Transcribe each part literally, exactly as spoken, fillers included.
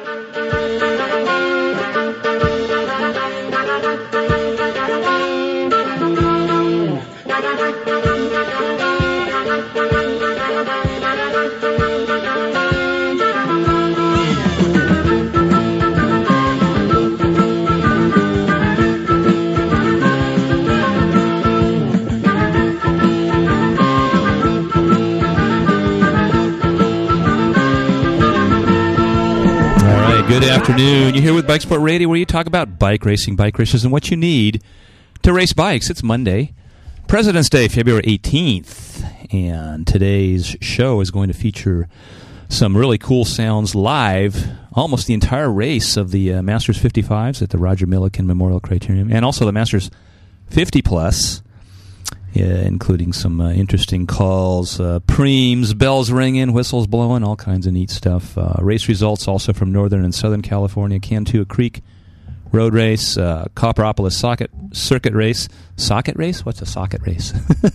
Good afternoon. You're here with Bike Sport Radio, where you talk about bike racing, bike races, and what you need to race bikes. It's Monday, President's Day, February eighteenth, and today's show is going to feature some really cool sounds live, almost the entire race of the uh, Masters fifty-fives at the Roger Milliken Memorial Criterium, and also the Masters fifty plus, uh, including some uh, interesting calls, uh, preems, bells ringing, whistles blowing, all kinds of neat stuff. Uh, race results also from Northern and Southern California, Cantua Creek Road Race, uh, Copperopolis Socket Circuit Race. Socket Race? What's a socket race?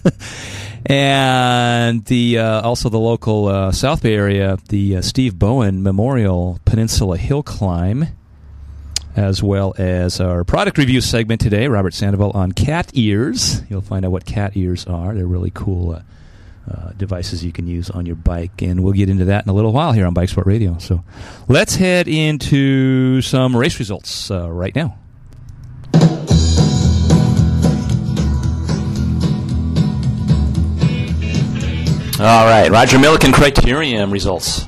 And the uh, also the local uh, South Bay area, the uh, Steve Bowen Memorial Peninsula Hill Climb, as well as our product review segment today, Robert Sandoval on cat ears. You'll find out what cat ears are. They're really cool uh, uh, devices you can use on your bike, and we'll get into that in a little while here on Bike Sport Radio. So let's head into some race results uh, right now. All right, Roger Milliken Criterium results.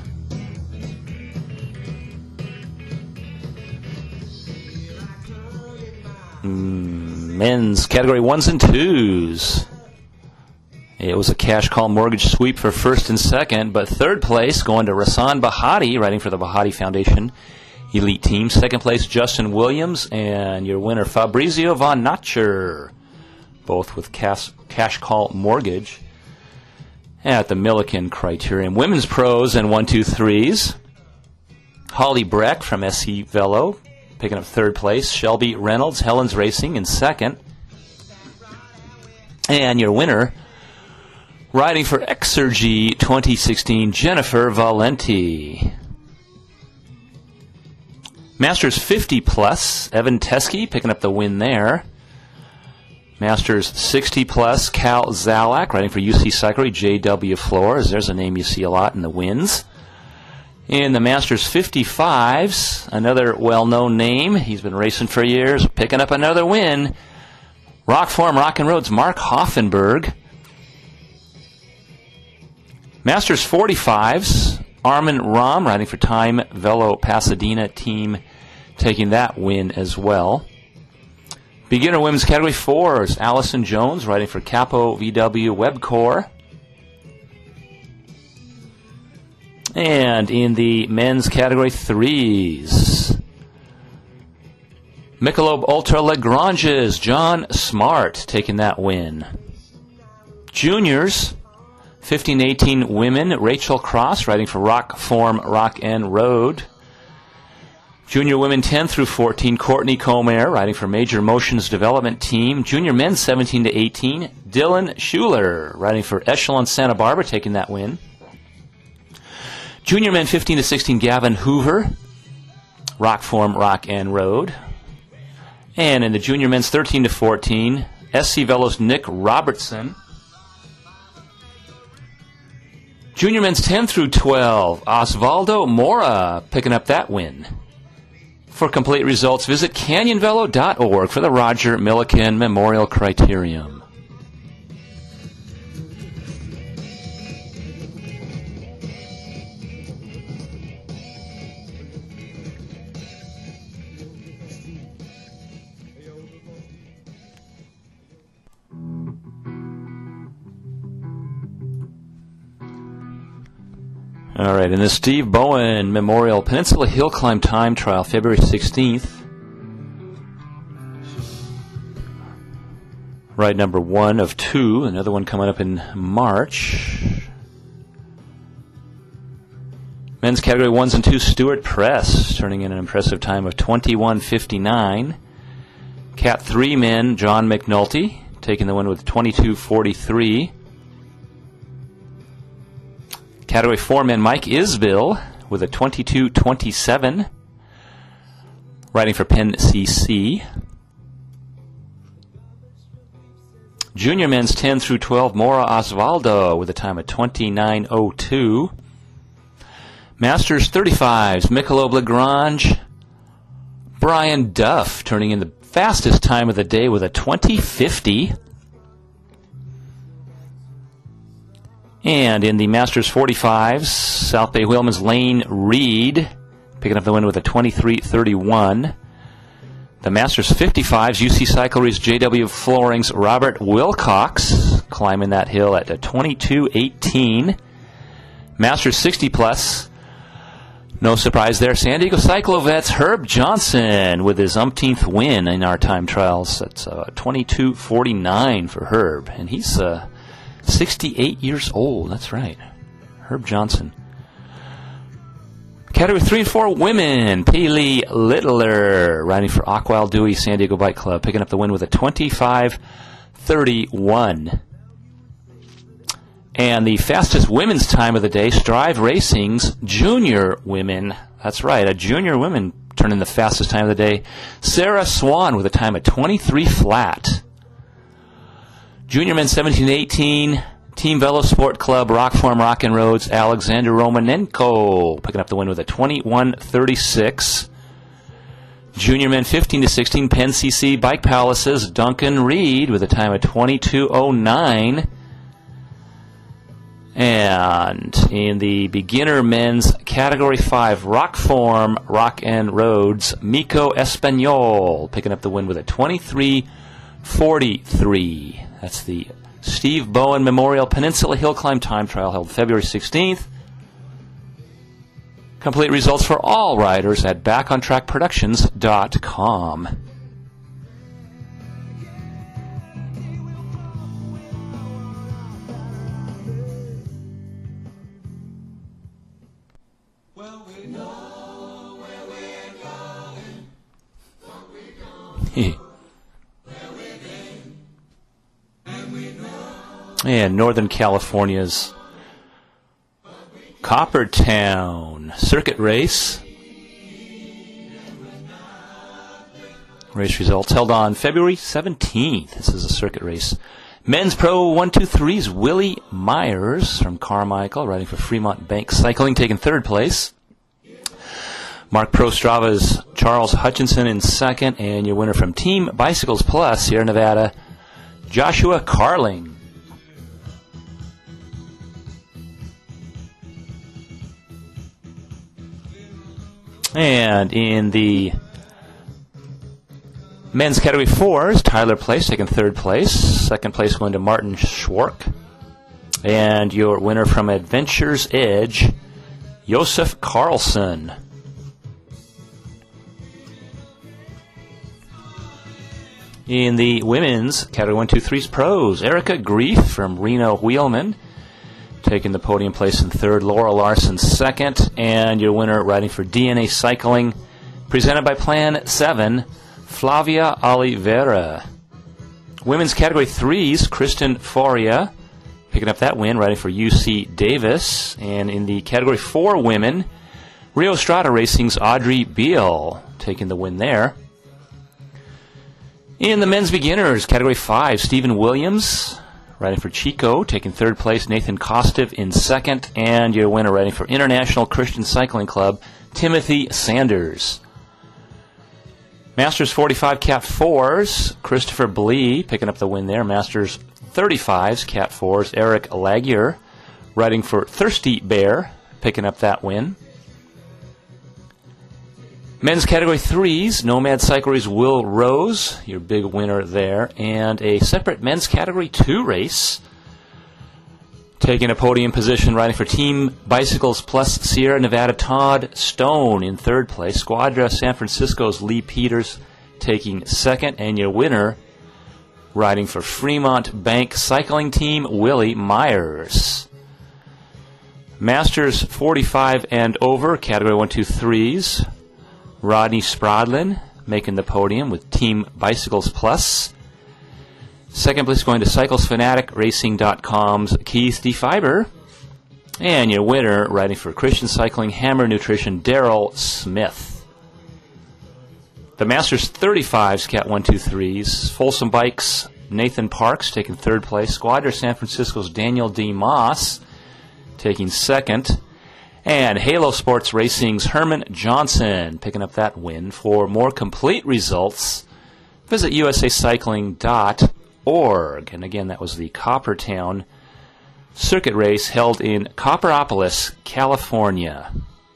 Mm, men's category ones and twos. It was a cash call mortgage sweep for first and second, but third place going to Rasan Bahati, riding for the Bahati Foundation Elite Team. Second place, Justin Williams, and your winner, Fabrizio Von Notcher, both with cash, cash call mortgage at the Milliken Criterium. Women's pros and one, two, threes. Holly Breck from S C Velo, picking up third place. Shelby Reynolds, Helen's Racing, in second. And your winner, riding for Exergy twenty sixteen, Jennifer Valenti. Masters fifty plus, Evan Teskey picking up the win there. Masters sixty plus, Cal Zalak, riding for U C Cyclery, J W Floors. There's a name you see a lot in the wins. In the Masters fifty-fives, another well-known name. He's been racing for years, picking up another win. Rockform Rock and Roads, Mark Hoffenberg. Masters forty-fives, Armin Rahm, riding for Time Velo Pasadena team, taking that win as well. Beginner women's category fours, Allison Jones, riding for Capo V W Webcore. And in the men's category threes, Michelob Ultra Lagrange's John Smart taking that win. Juniors, fifteen eighteen women, Rachel Cross, riding for Rock Form Rock and Road. Junior women ten through fourteen, Courtney Comer, riding for Major Motions Development Team. Junior men seventeen to eighteen, Dylan Schuler, riding for Echelon Santa Barbara, taking that win. Junior men fifteen to sixteen, Gavin Hoover, Rock Form Rock and Road. And in the junior men's thirteen to fourteen, S C Velo's Nick Robertson. Junior men's ten through twelve, Osvaldo Mora picking up that win. For complete results, visit canyon velo dot org for the Roger Milliken Memorial Criterium. All right, in the Steve Bowen Memorial Peninsula Hill Climb Time Trial, February sixteenth. Ride number one of two, another one coming up in March. Men's category ones and twos, Stuart Press, turning in an impressive time of twenty-one fifty-nine. Cat three men, John McNulty, taking the win with twenty-two forty-three. Category four men, Mike Isbill with a twenty-two twenty-seven. riding for Penn C C. Junior men's ten through twelve, Mora Osvaldo with a time of twenty-nine oh two. Masters thirty-fives, Michelob Lagrange, Brian Duff turning in the fastest time of the day with a twenty fifty. And in the Masters forty-fives, South Bay Wheelman's Lane Reed picking up the win with a twenty-three thirty-one. The Masters fifty-fives, U C Cyclery's J W Floring's Robert Wilcox climbing that hill at a twenty-two eighteen. Masters sixty plus, no surprise there, San Diego Cyclovets Herb Johnson with his umpteenth win in our time trials. That's uh, twenty-two forty-nine for Herb, and he's uh, sixty-eight years old. That's right, Herb Johnson. Category three and four women, Paley Littler riding for Aqual Dewey San Diego Bike Club, picking up the win with a twenty-five thirty-one. And the fastest women's time of the day, Strive Racing's junior women. That's right, a junior women turning the fastest time of the day. Sarah Swan with a time of twenty-three flat. Junior men seventeen eighteen. Team Velo Sport Club, Rockform Rock and Roads, Alexander Romanenko picking up the win with a twenty-one thirty-six. Junior men fifteen to sixteen, Penn C C Bike Palaces, Duncan Reed with a time of twenty-two oh nine. And in the beginner men's Category five, Rockform Rock and Roads, Miko Espanol picking up the win with a twenty-three forty-three. That's the Steve Bowen Memorial Peninsula Hill Climb Time Trial held February sixteenth. Complete results for all riders at back on track productions dot com. Well, we know where we're going, what we're going. And Northern California's Coppertown Circuit Race. Race results held on February seventeenth. This is a circuit race. Men's Pro one two three's Willie Myers from Carmichael, riding for Fremont Bank Cycling, taking third place. Mark Pro Strava's Charles Hutchinson in second, and your winner from Team Bicycles Plus, Sierra Nevada, Joshua Carling. And in the men's Category fours, Tyler Place taking third place. Second place going to Martin Schwark. And your winner from Adventure's Edge, Josef Carlson. In the women's Category one two threes pros, Erica Grief from Reno Wheelman taking the podium place in third, Laura Larson second, and your winner riding for D N A Cycling, presented by Plan seven, Flavia Oliveira. Women's Category threes, Kristen Foria picking up that win, riding for U C Davis. And in the Category four women, Rio Strada Racing's Audrey Beal taking the win there. In the men's beginners, Category five, Stephen Williams riding for Chico, taking third place, Nathan Kostiv in second, and your winner riding for International Christian Cycling Club, Timothy Sanders. Masters forty-five Cat fours, Christopher Blee picking up the win there. Masters thirty-fives Cat fours, Eric Laguerre riding for Thirsty Bear, picking up that win. Men's Category threes, Nomad Cyclery's Will Rose, your big winner there, and a separate Men's Category two race. Taking a podium position, riding for Team Bicycles Plus Sierra Nevada, Todd Stone in third place. Squadra San Francisco's Lee Peters taking second, and your winner riding for Fremont Bank Cycling Team, Willie Myers. Masters forty-five and over, Category one two threes. Rodney Spradlin making the podium with Team Bicycles Plus. Second place going to Cycles Fanatic Racing dot com's Keith DeFiber. And your winner, riding for Christian Cycling Hammer Nutrition, Daryl Smith. the Masters thirty-fives, Cat one two threes. Folsom Bikes, Nathan Parks taking third place. Squadra San Francisco's Daniel D. Moss taking second. And Halo Sports Racing's Herman Johnson picking up that win. For more complete results, visit U S A cycling dot org. And again, that was the Coppertown circuit race held in Copperopolis, California.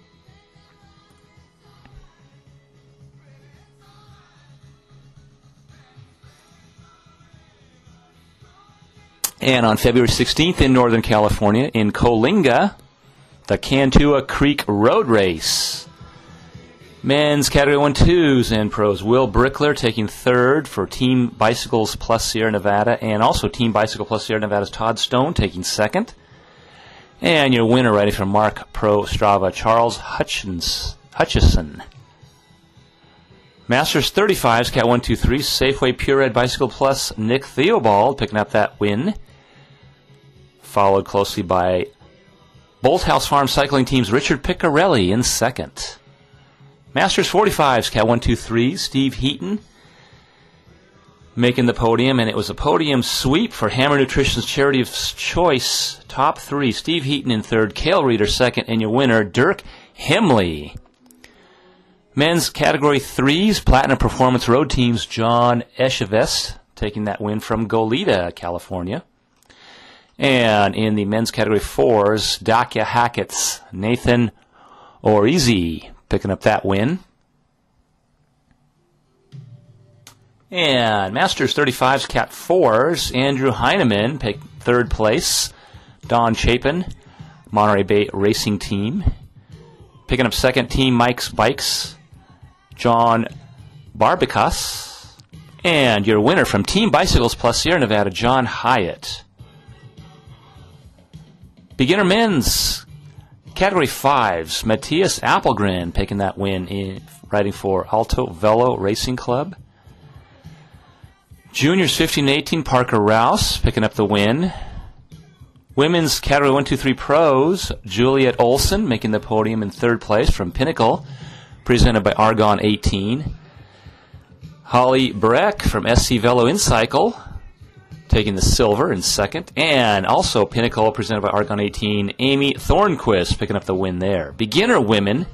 And on February sixteenth in Northern California, in Coalinga, the Cantua Creek Road Race. Men's Category one twos and pros. Will Brickler taking third for Team Bicycles Plus Sierra Nevada, and also Team Bicycle Plus Sierra Nevada's Todd Stone taking second. And your winner, riding from Mark Pro Strava, Charles Hutchins, Hutchison. Masters thirty-fives, Cat one two three, Safeway Pure Red Bicycle Plus, Nick Theobald picking up that win. Followed closely by Bolthouse Farm Cycling Team's Richard Piccarelli in second. Masters forty-fives, Cat one two three, Steve Heaton making the podium, and it was a podium sweep for Hammer Nutrition's Charity of Choice top three. Steve Heaton in third, Cale Reeder second, and your winner, Dirk Hemley. Men's Category threes, Platinum Performance Road Team's John Echevest taking that win from Goleta, California. And in the men's Category fours, Dacia Hackett's Nathan Orizi picking up that win. And Masters thirty-fives, Cat fours, Andrew Heineman picked third place. Don Chapin, Monterey Bay Racing Team. Picking up second, Team Mike's Bikes, John Barbicas. And your winner from Team Bicycles Plus Sierra Nevada, John Hyatt. Beginner men's Category fives, Matthias Appelgren picking that win, in riding for Alto Velo Racing Club. Juniors fifteen eighteen, Parker Rouse picking up the win. Women's Category one two three pros, Juliet Olson making the podium in third place from Pinnacle, presented by Argon eighteen. Holly Breck from S C Velo InCycle taking the silver in second. And also Pinnacle, presented by Argon eighteen, Amy Thornquist picking up the win there. Beginner women,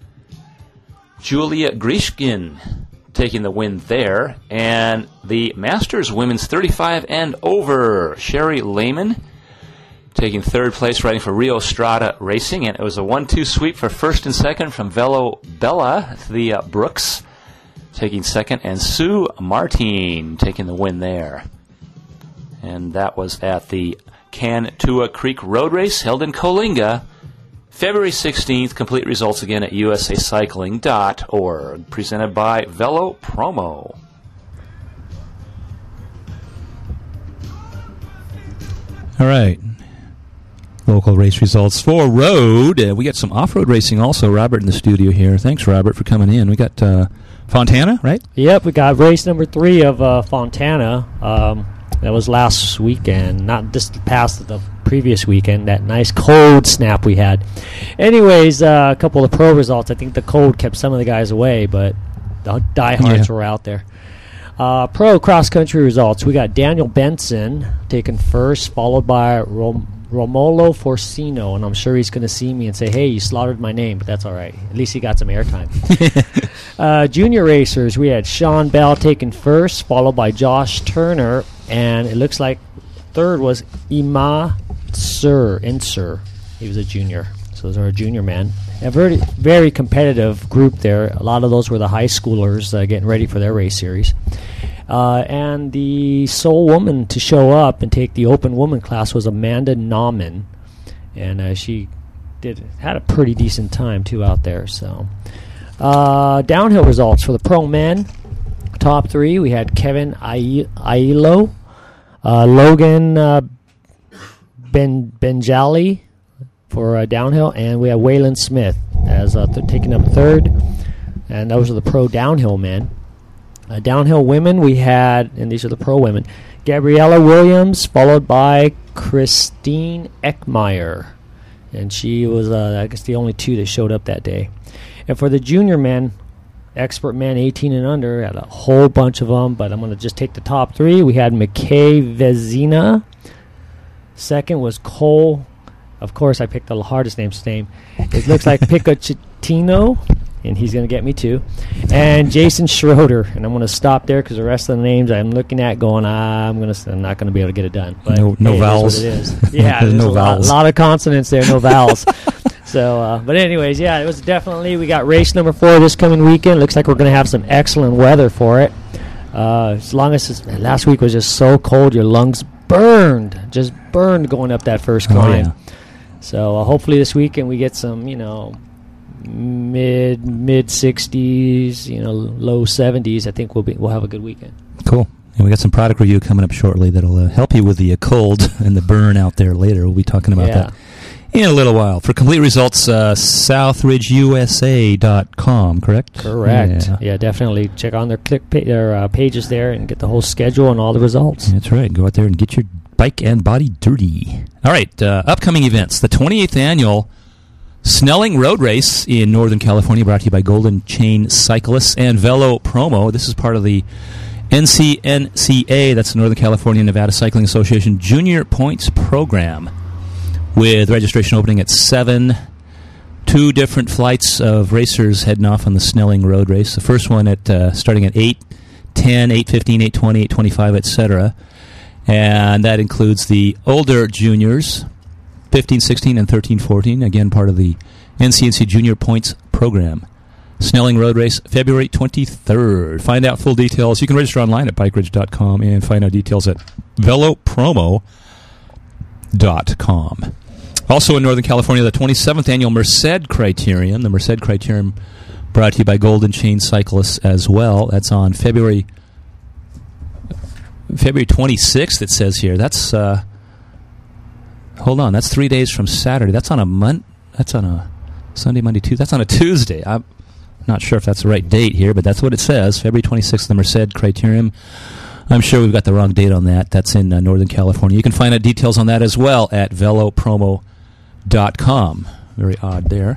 Julia Grishkin taking the win there. And the Masters women's thirty-five and over, Sherry Lehman taking third place, riding for Rio Strada Racing. And it was a one two sweep for first and second from Velo Bella, Thea Brooks taking second, and Sue Martin taking the win there. And that was at the Cantua Creek Road Race held in Coalinga, February sixteenth. Complete results again at U S A cycling dot org. Presented by Velo Promo. All right. Local race results for road. Uh, we got some off-road racing also. Robert in the studio here. Thanks, Robert, for coming in. We got uh, Fontana, right? Yep, we got race number three of uh, Fontana. Um, that was last weekend, not just past the previous weekend, that nice cold snap we had. Anyways, uh, a couple of pro results. I think the cold kept some of the guys away, but the diehards Yeah. were out there. Uh, pro cross-country results. We got Daniel Benson taking first, followed by Rom- Romolo Forcino, and I'm sure he's going to see me and say, hey, you slaughtered my name, but that's all right. At least he got some airtime. uh, junior racers, we had Sean Bell taking first, followed by Josh Turner, and it looks like third was Ima Sir, Insur. He was a junior. So those are a junior men. A very, very competitive group there. A lot of those were the high schoolers uh, getting ready for their race series. Uh, and the sole woman to show up and take the open woman class was Amanda Nauman. And uh, she did had a pretty decent time, too, out there. So uh, downhill results for the pro men. Top three, we had Kevin Aiello, uh, Logan uh, Ben Benjali for uh, downhill, and we have Waylon Smith as uh, th- taking up third. And those are the pro downhill men. Uh, downhill women, we had, and these are the pro women, Gabriella Williams, followed by Christine Eckmeyer. And she was, uh, I guess, the only two that showed up that day. And for the junior men, expert men eighteen and under. Had a whole bunch of them, but I'm going to just take the top three. We had McKay Vezina. Second was Cole. Of course, I picked the hardest name's name. It looks like Picacchino, and he's going to get me too. And Jason Schroeder, and I'm going to stop there because the rest of the names I'm looking at going, ah, I'm going to, I'm not going to be able to get it done. But no, no hey, vowels. It is what it is. Yeah, there's there's no a vowels. lot, lot of consonants there, no vowels. So, uh, but anyways, yeah, it was definitely. We got race number four this coming weekend. Looks like we're going to have some excellent weather for it. Uh, as long as it's, last week was just so cold, your lungs burned, just burned going up that first climb. Oh, yeah. So uh, hopefully this weekend we get some, you know, mid mid sixties, you know, low seventies. I think we'll be we'll have a good weekend. Cool. And we got some product review coming up shortly that'll uh, help you with the uh, cold and the burn out there later. We'll be talking about Yeah. that in a little while. For complete results, uh, south ridge u s a dot com, correct? Correct. Yeah. Yeah, definitely check on their click pa- their uh, pages there and get the whole schedule and all the results. That's right. Go out there and get your bike and body dirty. All right. Uh, upcoming events. The twenty-eighth Annual Snelling Road Race in Northern California, brought to you by Golden Chain Cyclists and Velo Promo. This is part of the N C N C A, that's the Northern California Nevada Cycling Association Junior Points Program, with registration opening at seven. Two different flights of racers heading off on the Snelling Road Race. The first one at uh, starting at eight, ten, eight fifteen, eight twenty, eight twenty-five, et cetera. And that includes the older juniors, fifteen, sixteen, and thirteen, fourteen. Again, part of the N C N C Junior Points Program. Snelling Road Race, February twenty-third. Find out full details. You can register online at bike ridge dot com and find out details at velo promo dot com. Also in Northern California, the twenty-seventh Annual Merced Criterium. The Merced Criterium brought to you by Golden Chain Cyclists as well. That's on February February twenty-sixth, it says here. That's, uh, hold on, that's three days from Saturday. That's on a mon- That's on a Sunday, Monday, Tuesday. That's on a Tuesday. I'm not sure if that's the right date here, but that's what it says. February twenty-sixth, the Merced Criterium. I'm sure we've got the wrong date on that. That's in uh, Northern California. You can find out details on that as well at velo promo dot com. Very odd there.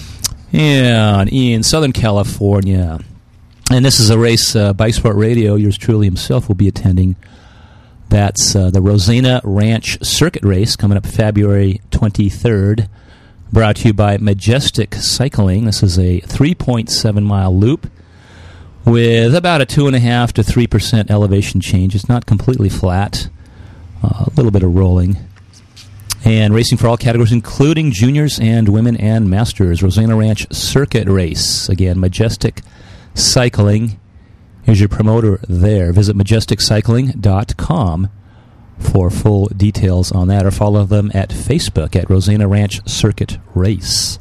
And in Southern California, and this is a race uh, Bike Sport Radio, yours truly himself will be attending. That's uh, the Rosena Ranch Circuit Race coming up February twenty-third, brought to you by Majestic Cycling. This is a three point seven mile loop with about a two point five to three percent elevation change. It's not completely flat, uh, a little bit of rolling. And racing for all categories, including juniors and women and masters. Rosena Ranch Circuit Race. Again, Majestic Cycling. Here's your promoter there. Visit majestic cycling dot com for full details on that, or follow them at Facebook at Rosena Ranch Circuit Race.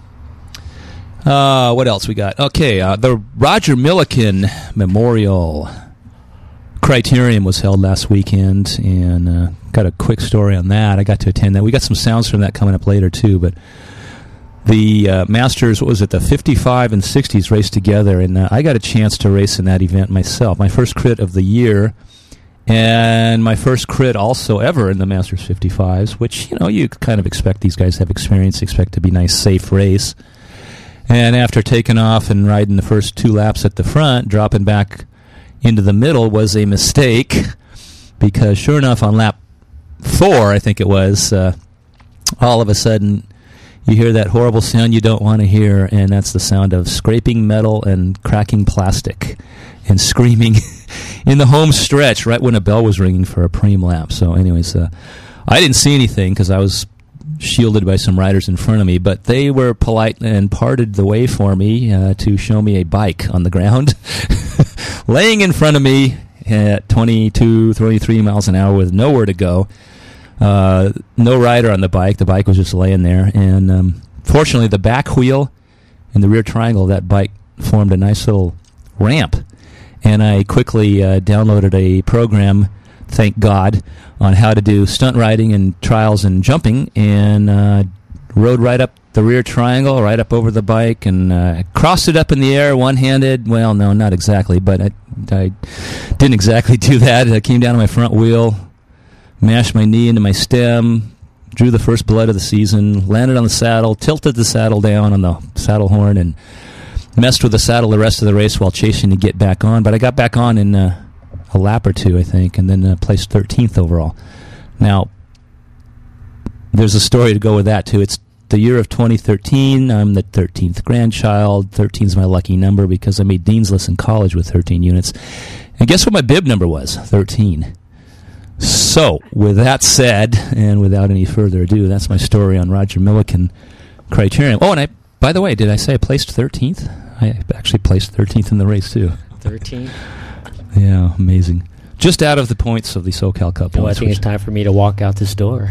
Uh, what else we got? Okay, uh, the Roger Milliken Memorial Criterium was held last weekend, and uh, got a quick story on that. I got to attend that. We got some sounds from that coming up later, too, but the uh, Masters, what was it, the fifty-five and sixties raced together, and uh, I got a chance to race in that event myself. My first crit of the year, and my first crit also ever in the Masters fifty-fives, which, you know, you kind of expect these guys to have experience, expect to be a nice, safe race. And after taking off and riding the first two laps at the front, dropping back into the middle was a mistake, because sure enough, on lap four, I think it was, uh, all of a sudden you hear that horrible sound you don't want to hear, and that's the sound of scraping metal and cracking plastic and screaming in the home stretch right when a bell was ringing for a preem lap. So anyways, uh, I didn't see anything because I was shielded by some riders in front of me, but they were polite and parted the way for me uh, to show me a bike on the ground laying in front of me at twenty-two, twenty-three miles an hour with nowhere to go. Uh, no rider on the bike. The bike was just laying there. And um, fortunately, the back wheel and the rear triangle of that bike formed a nice little ramp. And I quickly uh, downloaded a program, thank God, on how to do stunt riding and trials and jumping, and uh, rode right up the rear triangle, right up over the bike, and uh, crossed it up in the air one-handed. Well, no, not exactly, but I, I didn't exactly do that. I came down on my front wheel, mashed my knee into my stem, drew the first blood of the season, landed on the saddle, tilted the saddle down on the saddle horn, and messed with the saddle the rest of the race while chasing to get back on, but I got back on in uh, a lap or two, I think, and then uh, placed thirteenth overall. Now, there's a story to go with that, too. It's the year of twenty thirteen. I'm the thirteenth grandchild. thirteen is my lucky number because I made Dean's List in college with thirteen units. And guess what my bib number was? thirteen. So, with that said, and without any further ado, that's my story on Roger Milliken Criterium. Oh, and I, by the way, did I say I placed thirteenth? I actually placed thirteenth in the race, too. thirteen. Yeah, amazing. Just out of the points of the SoCal Cup. Oh, I think it's time for me to walk out this door.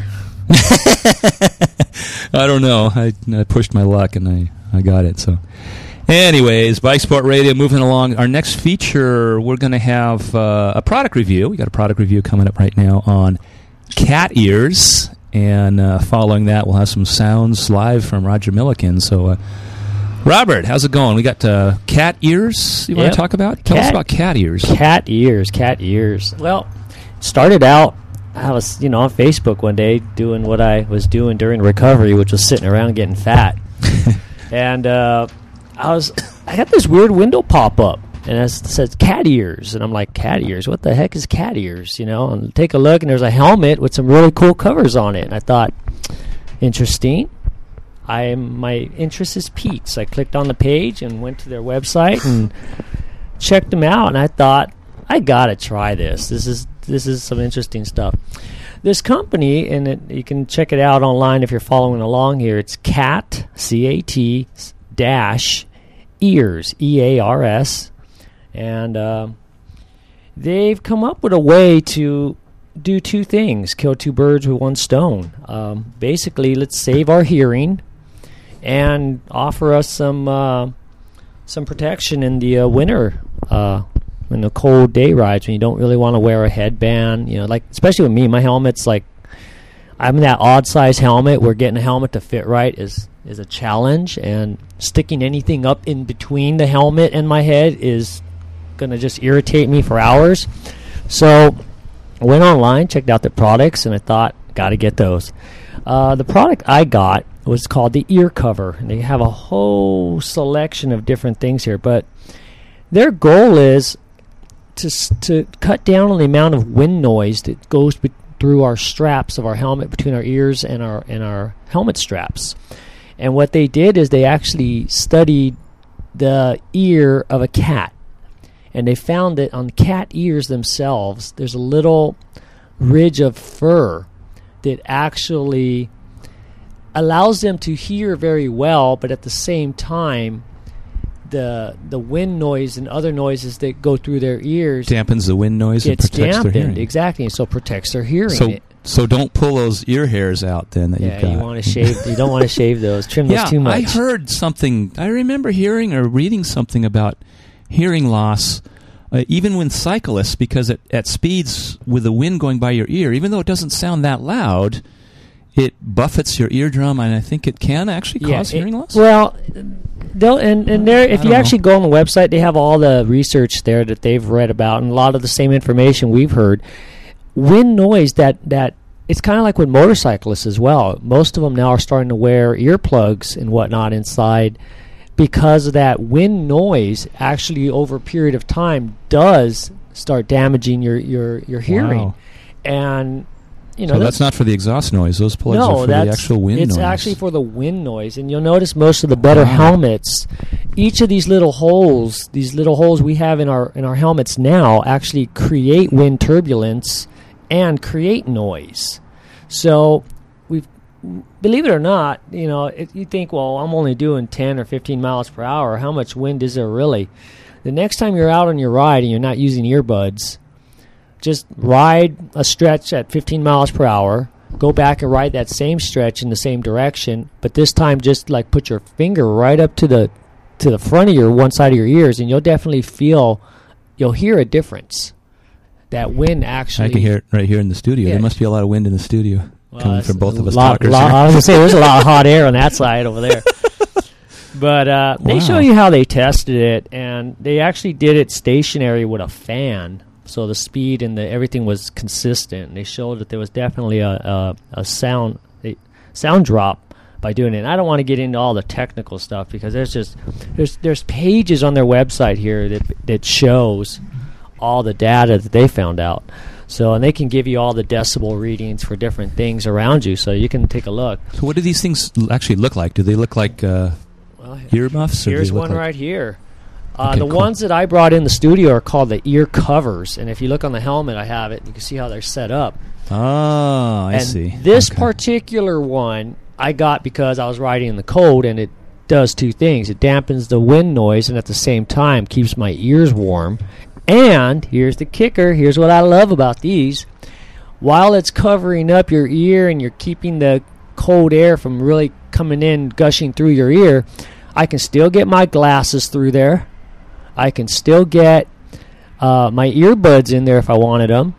I don't know. I, I pushed my luck, and I, I got it. So, anyways, Bike Sport Radio, moving along. Our next feature, we're going to have uh, a product review. We got a product review coming up right now on cat ears, and uh, following that, we'll have some sounds live from Roger Milliken. So, uh, Robert, how's it going? We got uh, cat ears you want Yep. to talk about? Tell Cat- us about cat ears. Cat ears, cat ears. Well, started out, I was, you know, on Facebook one day doing what I was doing during recovery, which was sitting around getting fat. and uh, I was, I got this weird window pop up, and it says cat ears, and I'm like, cat ears? What the heck is cat ears? You know, and take a look, and there's a helmet with some really cool covers on it, and I thought, interesting. I my interest is piqued. So I clicked on the page and went to their website and checked them out, and I thought, I gotta try this. This is this is some interesting stuff. This company, and it, you can check it out online if you're following along here. It's Cat C A T dash Ears E A R S, and uh, they've come up with a way to do two things: kill two birds with one stone. Um, basically, let's save our hearing and offer us some uh, some protection in the uh, winter, uh, in the cold day rides when you don't really want to wear a headband. You know, like especially with me, my helmet's like I'm in that odd size helmet where getting a helmet to fit right is is a challenge, and sticking anything up in between the helmet and my head is gonna just irritate me for hours. So I went online, checked out the products, and I thought, got to get those. Uh, the product I got was called the ear cover, and they have a whole selection of different things here. But their goal is to s- to cut down on the amount of wind noise that goes be- through our straps of our helmet, between our ears and our and our helmet straps. And what they did is they actually studied the ear of a cat. And they found that on cat ears themselves, there's a little ridge of fur that actually allows them to hear very well, but at the same time, the the wind noise and other noises that go through their ears Dampens the wind noise and gets protects their dampened. hearing. Exactly, so protects their hearing. So, It- so don't pull those ear hairs out then that yeah, you've got. you want to shave. You don't want to shave those. Trim yeah, those too much. I heard something. I remember hearing or reading something about hearing loss, uh, even when cyclists, because at, at speeds with the wind going by your ear, even though it doesn't sound that loud, it buffets your eardrum, and I think it can actually cause it- hearing loss. Well, they'll and, and there, I if you don't actually know. go on the website, they have all the research there that they've read about, and a lot of the same information we've heard. Wind noise that that it's kind of like with motorcyclists as well. Most of them now are starting to wear earplugs and whatnot inside, because of that wind noise actually over a period of time does start damaging your your, your hearing. Wow. And you know So that's not for the exhaust noise. Those plugs no, are for that's the actual wind it's noise. actually for the wind noise. And you'll notice most of the better Wow. helmets, each of these little holes, these little holes we have in our in our helmets now actually create wind turbulence and create noise. So we've believe it or not, you know, it, you think, well, I'm only doing ten or fifteen miles per hour. How much wind is there really? The next time you're out on your ride and you're not using earbuds, just ride a stretch at fifteen miles per hour, go back and ride that same stretch in the same direction, but this time just like put your finger right up to the to the front of your one side of your ears, and you'll definitely feel, you'll hear a difference. That wind actually... I can hear it right here in the studio. Yeah. There must be a lot of wind in the studio Well, coming it's from both a of us lot- talkers. lot- here. I was going to say, there's a lot of hot air on that side over there. But uh, they Wow. show you how they tested it, and they actually did it stationary with a fan, so the speed and the everything was consistent. They showed that there was definitely a a, a sound a sound drop by doing it. And I don't want to get into all the technical stuff because there's just there's there's pages on their website here that that shows all the data that they found out. So, and they can give you all the decibel readings for different things around you, so you can take a look. So what do these things l- actually look like? Do they look like uh, Well, earmuffs? Or do here's they look one like- right here. Uh, Okay, the cool. ones that I brought in the studio are called the ear covers, and if you look on the helmet, I have it. You can see how they're set up. Oh, I and see. This Okay. particular one I got because I was riding in the cold, and it does two things. It dampens the wind noise, and at the same time keeps my ears warm. And here's the kicker. Here's what I love about these. While it's covering up your ear and you're keeping the cold air from really coming in, gushing through your ear, I can still get my glasses through there. I can still get uh, my earbuds in there if I wanted them.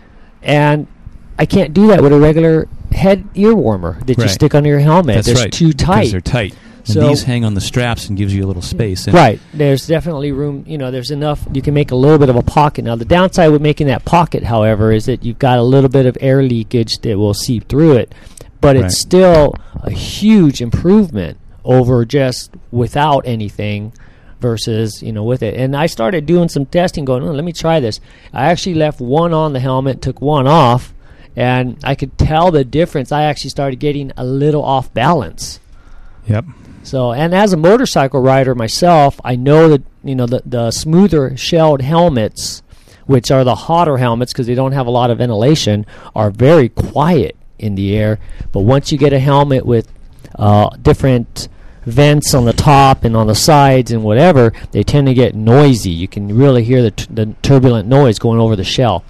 And I can't do that with a regular head ear warmer that you Right. stick under your helmet. That's It's right. too Because tight. they're tight. And So- these hang on the straps and gives you a little space. And Right. There's definitely room, you know, there's enough. You can make a little bit of a pocket. Now, the downside with making that pocket, however, is that you've got a little bit of air leakage that will seep through it. But Right. it's still a huge improvement over just without anything versus, you know, with it. And I started doing some testing going, oh, let me try this. I actually left one on the helmet, took one off, and I could tell the difference. I actually started getting a little off balance. Yep. So, and as a motorcycle rider myself, I know that, you know, the, the smoother shelled helmets, which are the hotter helmets because they don't have a lot of ventilation, are very quiet in the air. But once you get a helmet with uh, different vents on the top and on the sides and whatever, they tend to get noisy. You can really hear the, t- the turbulent noise going over the shell.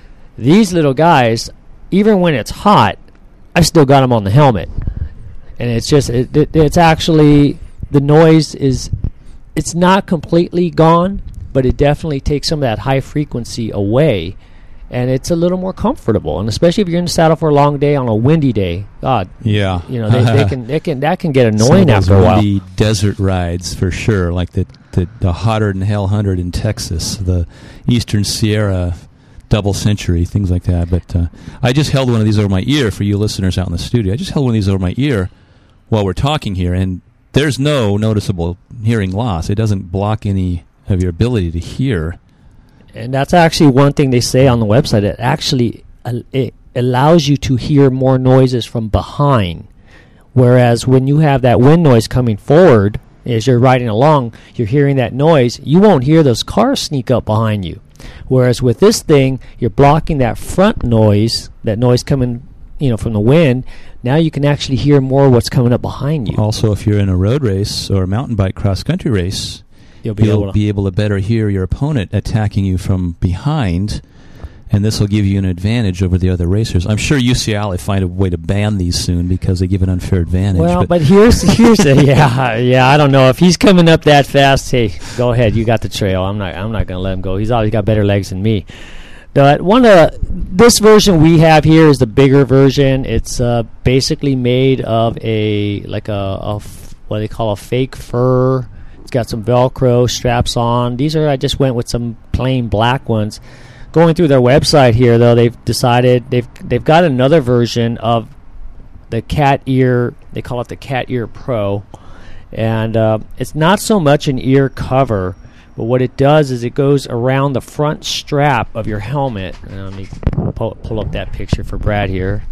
These little guys, even when it's hot, I've still got them on the helmet. And it's just, it, it, it's actually, the noise is, it's not completely gone, but it definitely takes some of that high frequency away. And it's a little more comfortable. And especially if you're in the saddle for a long day on a windy day, God, Yeah. you know, they, they can, they can, that can get Some of annoying those after a while. windy desert rides for sure, like the, the, the hotter than hell hundred in Texas, the Eastern Sierra double century, things like that. But uh, I just held one of these over my ear for you listeners out in the studio. I just held one of these over my ear while we're talking here, and there's no noticeable hearing loss. It doesn't block any of your ability to hear. And that's actually one thing they say on the website. It actually uh, it allows you to hear more noises from behind. Whereas when you have that wind noise coming forward, as you're riding along, you're hearing that noise, you won't hear those cars sneak up behind you. Whereas with this thing, you're blocking that front noise, that noise coming, you know, from the wind. Now you can actually hear more what's coming up behind you. Also, if you're in a road race or a mountain bike cross-country race, You'll be you'll able to. be able to better hear your opponent attacking you from behind, and this will give you an advantage over the other racers. I'm sure U C L A will find a way to ban these soon because they give an unfair advantage. Well, but here's here's a, yeah yeah I don't know if he's coming up that fast. Hey, go ahead, you got the trail. I'm not I'm not gonna let him go. He's always got better legs than me. But one of this version we have here is the bigger version. It's uh, basically made of a like a, a f- what they call a fake fur. It's got some Velcro straps on. These are I just went with some plain black ones. Going through their website here, though, they've decided they've they've got another version of the cat ear. They call it the cat ear pro, and uh, it's not so much an ear cover, but what it does is it goes around the front strap of your helmet. And let me pull, pull up that picture for Brad here.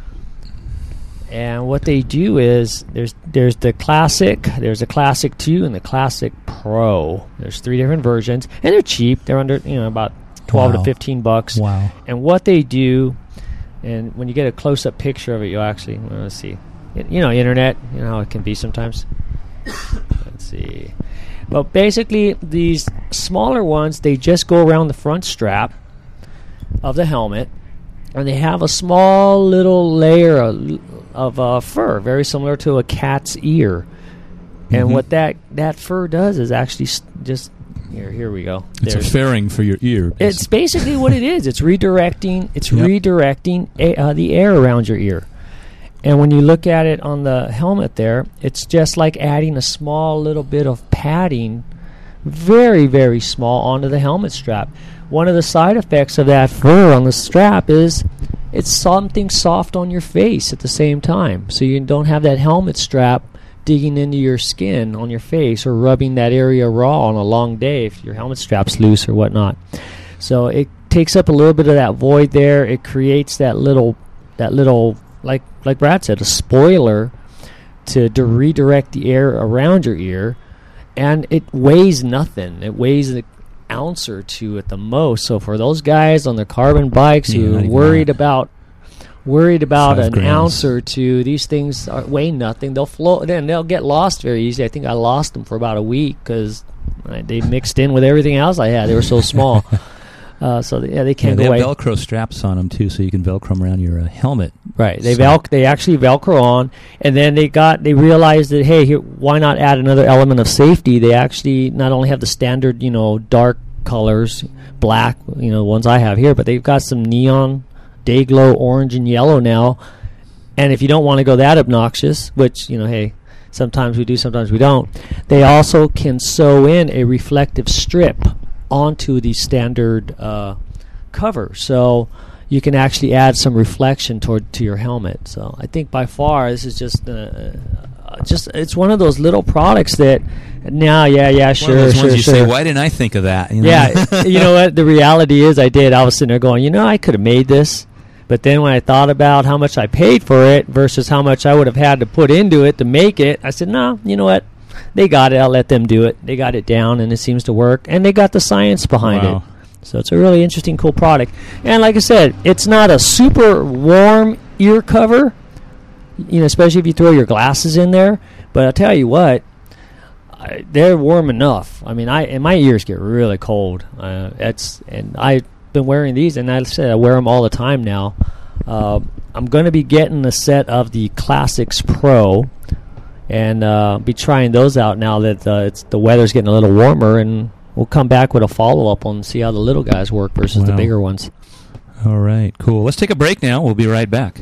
And what they do is there's there's the classic, there's a classic two, and the classic pro. There's three different versions, and they're cheap. They're under you know about twelve Wow. to fifteen bucks. wow. And what they do, and when you get a close-up picture of it, you'll actually well, let's see, It- you know, internet, you know how it can be sometimes. Let's see. But basically, these smaller ones, they just go around the front strap of the helmet, and they have a small little layer of, of uh, fur, very similar to a cat's ear. And Mhm. what that, that fur does is actually s- just here. Here we go. It's There's- a fairing for your ear. it's basically what it is. It's redirecting. It's Yep. redirecting a, uh, the air around your ear. And when you look at it on the helmet there, it's just like adding a small little bit of padding, very, very small, onto the helmet strap. One of the side effects of that fur on the strap is it's something soft on your face at the same time, so you don't have that helmet strap digging into your skin on your face or rubbing that area raw on a long day if your helmet strap's loose or whatnot. So it takes up a little bit of that void there. It creates that little, that little, like like Brad said, a spoiler to, to redirect the air around your ear, and it weighs nothing. It weighs an ounce or two at the most. So for those guys on their carbon bikes Yeah, who not are even worried that. about worried about Five an grams. ounce or two, these things are, weigh nothing. They'll float, then they'll get lost very easy. I think I lost them for about a week because they mixed in with everything else I had. They were so small. Uh, so they, yeah, they Yeah, can't they go have away. Velcro straps on them too, so you can Velcro them around your uh, helmet. Right. They So- velc- They actually Velcro on, and then they got. They realized that hey, here, why not add another element of safety? They actually not only have the standard, you know, dark colors, black, you know, ones I have here, but they've got some neon, day glow, orange and yellow now. And if you don't want to go that obnoxious, which you know, hey, sometimes we do, sometimes we don't. They also can sew in a reflective strip onto the standard uh, cover, so you can actually add some reflection toward to your helmet. So I think by far this is just uh, uh, just it's one of those little products that now yeah yeah sure One of those sure ones you sure. say, why didn't I think of that? You know? Yeah, you know what? The reality is, I did. I was sitting there going, you know, I could have made this, but then when I thought about how much I paid for it versus how much I would have had to put into it to make it, I said, no, you know what? They got it. I'll let them do it. They got it down, and it seems to work. And they got the science behind Wow. it. So it's a really interesting, cool product. And like I said, it's not a super warm ear cover, you know, especially if you throw your glasses in there. But I'll tell you what, I, they're warm enough. I mean, I and my ears get really cold. Uh, it's and I've been wearing these, and I said I wear them all the time now. Uh, I'm going to be getting a set of the Classics Pro, and uh, be trying those out now that uh, it's the weather's getting a little warmer, and we'll come back with a follow up on see how the little guys work versus the Wow. bigger ones. All right, cool. Let's take a break now. We'll be right back.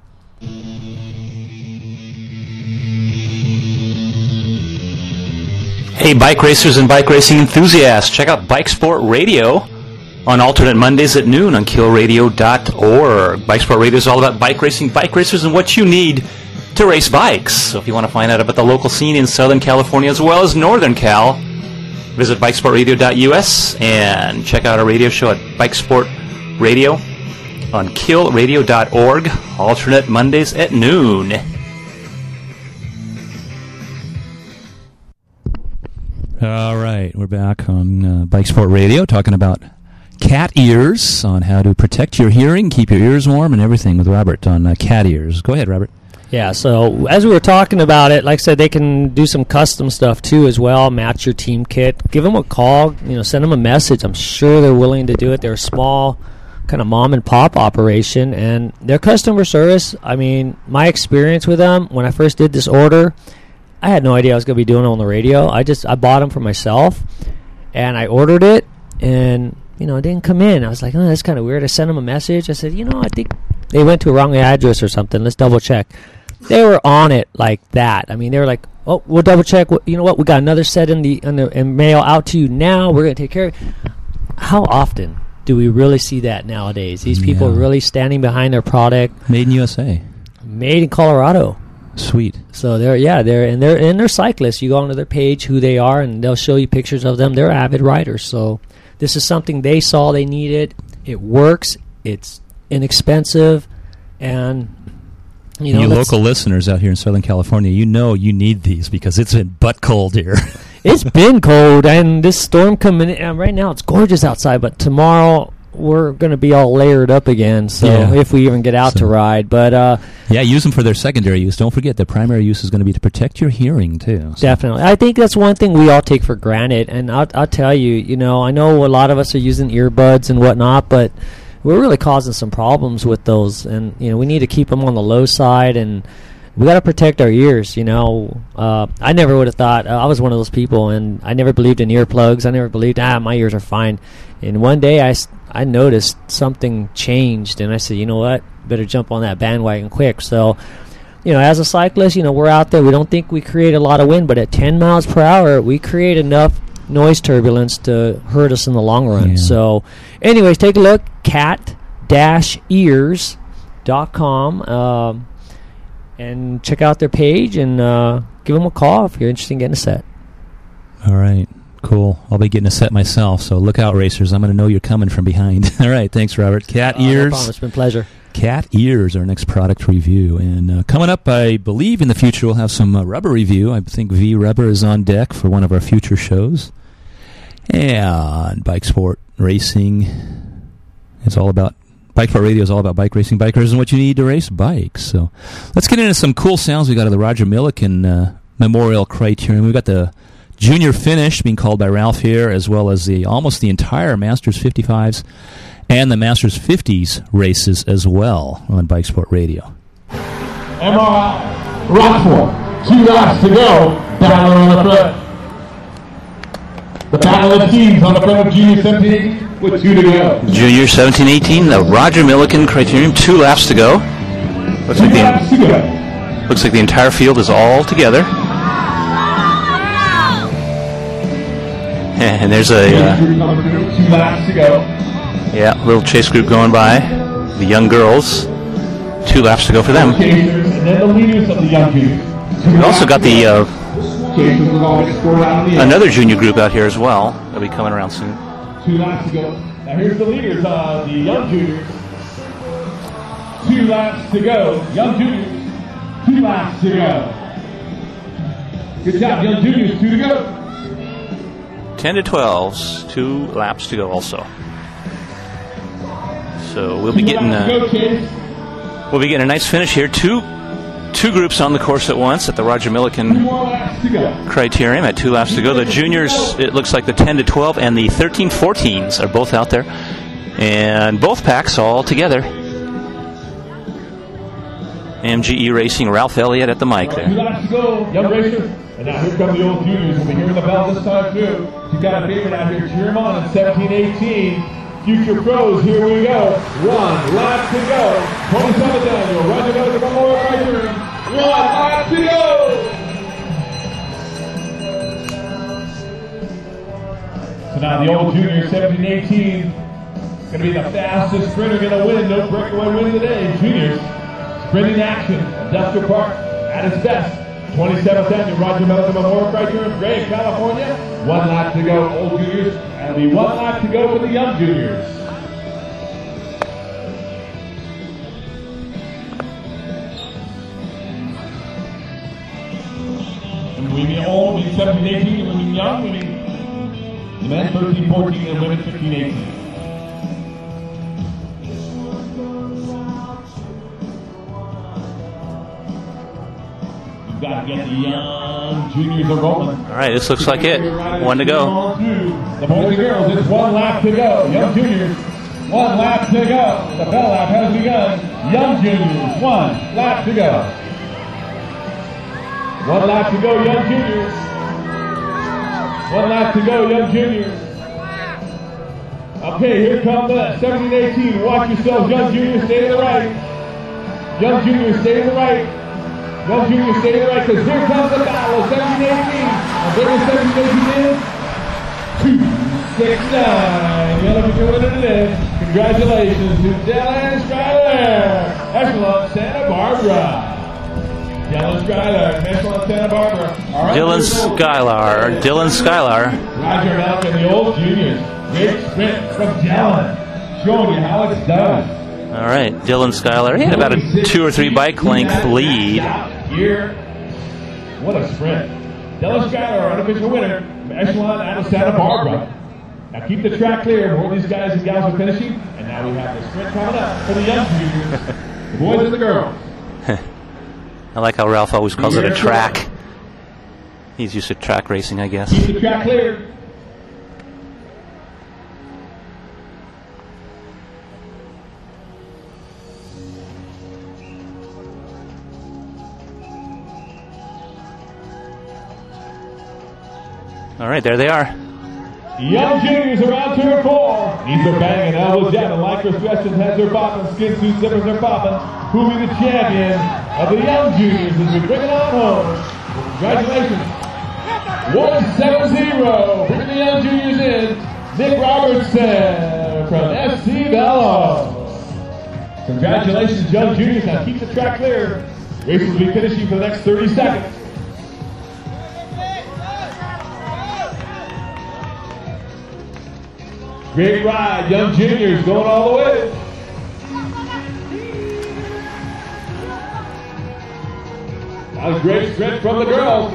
Hey, bike racers and bike racing enthusiasts, check out Bike Sport Radio on alternate Mondays at noon on kill radio dot org. Bike Sport Radio is all about bike racing, bike racers, and what you need to race bikes. So if you want to find out about the local scene in Southern California as well as Northern Cal, visit bike sport radio dot u s and check out our radio show at Bike Sport Radio on kill radio dot org, alternate Mondays at noon. All right, we're back on uh, Bike Sport Radio talking about cat ears, on how to protect your hearing, keep your ears warm, and everything with Robert on uh, cat ears. Go ahead, Robert. Yeah, so as we were talking about it, like I said, they can do some custom stuff too as well, match your team kit. Give them a call, you know, send them a message. I'm sure they're willing to do it. They're a small kind of mom and pop operation, and their customer service, I mean, my experience with them, when I first did this order, I had no idea I was going to be doing it on the radio. I just, I bought them for myself, and I ordered it, and, you know, it didn't come in. I was like, oh, that's kind of weird. I sent them a message. I said, you know, I think they went to a wrong address or something. Let's double check. They were on it like that. I mean, they were like, "Oh, we'll double check. You know what? We got another set in the in the in mail out to you now. We're going to take care of it." How often do we really see that nowadays? These people Yeah. really standing behind their product, Made in U S A. made in Colorado. Sweet. So they're yeah, they're and they're and they're cyclists. You go onto their page, who they are, and they'll show you pictures of them. They're avid riders. So this is something they saw they needed. It works. It's inexpensive, and you know, you let's- local listeners out here in Southern California, you know you need these because it's been butt cold here. It's been cold, and this storm coming in. And right now, it's gorgeous outside, but tomorrow we're going to be all layered up again. So Yeah. if we even get out So- to ride, but uh, Yeah, use them for their secondary use. Don't forget, their primary use is going to be to protect your hearing, too. So- definitely, I think that's one thing we all take for granted. And I'll, I'll tell you, you know, I know a lot of us are using earbuds and whatnot, but we're really causing some problems with those. And you know, we need to keep them on the low side, and we got to protect our ears. You know, uh, I never would have thought uh, I was one of those people, and I never believed in earplugs. I never believed, ah, my ears are fine. And one day I, s- I noticed something changed, and I said, you know what, better jump on that bandwagon quick. So, you know, as a cyclist, you know, we're out there. We don't think we create a lot of wind, but at ten miles per hour, we create enough noise turbulence to hurt us in the long run. Yeah. So, anyways, take a look. cat dash ears dot com. Um, and check out their page and uh, give them a call if you're interested in getting a set. All right. Cool. I'll be getting a set myself, so look out, racers. I'm going to know you're coming from behind. All right. Thanks, Robert. Cat Uh, no ears. problem. It's been a pleasure. Cat ears, our next product review. And uh, coming up, I believe in the future, we'll have some uh, rubber review. I think V Rubber is on deck for one of our future shows. And Bike Sport Racing is all about, Bike Sport Radio is all about bike racing, bikers, and what you need to race bikes. So let's get into some cool sounds we got of the Roger Milliken uh, Memorial Criterium. We've got the Junior Finish being called by Ralph here, as well as the almost the entire Masters fifty-fives and the Masters fifties races as well on Bike Sport Radio. M R I Rockford, two laps to go. Battle on the front. The battle of teams on the front of Junior seventeen with two to go. Junior seventeen eighteen, the Roger Milliken Criterium, two laps to go. Looks like Two laps to the, go. looks like the entire field is all together. And there's a uh, Two laps to go. yeah little chase group going by. The young girls, two laps to go for them. Chasers, and then the leaders of the young juniors. We also got the uh, Chasers will always score out in the end. another junior group out here as well. They'll be coming around soon. Two laps to go. Now here's the leaders, uh, the young juniors. Two laps to go. Young juniors, two laps to go. Good job, young juniors, two to go. ten to twelves, two laps to go also. So we'll be Two getting laps to a, go, Chase. we'll be getting a nice finish here. Two two groups on the course at once at the Roger Two Milliken more laps to go. Criterium at two laps to go. The juniors, it looks like the ten to twelve and the thirteen fourteens are both out there. And both packs all together. M G E Racing, Ralph Elliott at the mic Two there. laps to go, young racers. And now here come the old juniors. We'll be hearing the bell this time too. You've got a favorite out here. Cheer 'em on in seventeen eighteen. Future pros, here we go. One lap to go. twenty-seven Daniel. Roger Milliken Memorial Criterium. One lap to go. So now the old junior, seventeen eighteen. Going to be the fastest sprinter going to win. No breakaway win today. Juniors, sprinting action. Industrial Park at its best. twenty-seventh Daniel. Roger Milliken Memorial Criterium. Gray, California. One lap to go, old juniors. And the one lap to go for the young juniors. And we mean old, we mean seventeen eighteen, we mean young, we mean the men thirteen fourteen and women fifteen eighteen. You've got to get the young juniors are rolling. All right, this looks like it. One to go. The boys and girls, it's one lap to go. Young juniors, one lap to go. The bell lap has begun. Young juniors, one lap to go. One lap to go, young juniors. One lap to go, young juniors. Okay, here come the seventeen eighteen. Watch yourselves, young juniors, stay to the right. Young juniors, stay to the right. Young juniors, stay to the right, because here comes the battle of seventeen eighteen. And there is seventeen eighteen in. two six nine. The Olympic winner today. Congratulations to Dylan Schuyler, Echelon Santa Barbara. Dylan Schuyler, Echelon Santa Barbara. Dylan Schuyler, Dylan Schuyler. Roger Milliken, the old juniors. Great sprint from Dylan, showing you how it's done. All right, Dylan Schuyler. He had about a two or three bike length lead. Here, what a sprint. Dylan Schuyler, our unofficial winner, from Echelon out of Santa Barbara. Now keep the track clear where these guys and gals are finishing. And now we have the sprint coming up for the young juniors, the boys and the girls. I like how Ralph always calls it a track. He's used to track racing, I guess. Keep the track clear. All right, there they are. Young juniors around turn four. Knees are banging, elbows jabbing, lycra stretching, heads are popping, skin suit zippers are popping. Who'll be the champion of the young juniors as we bring it on home? Congratulations. one seven zero. Bringing the young juniors in. Nick Robertson from S C Bellows. Congratulations, Young Juniors. Now keep the track clear. Race will be finishing for the next thirty seconds. Great ride, Young Juniors going all the way. That was great stretch from the girls.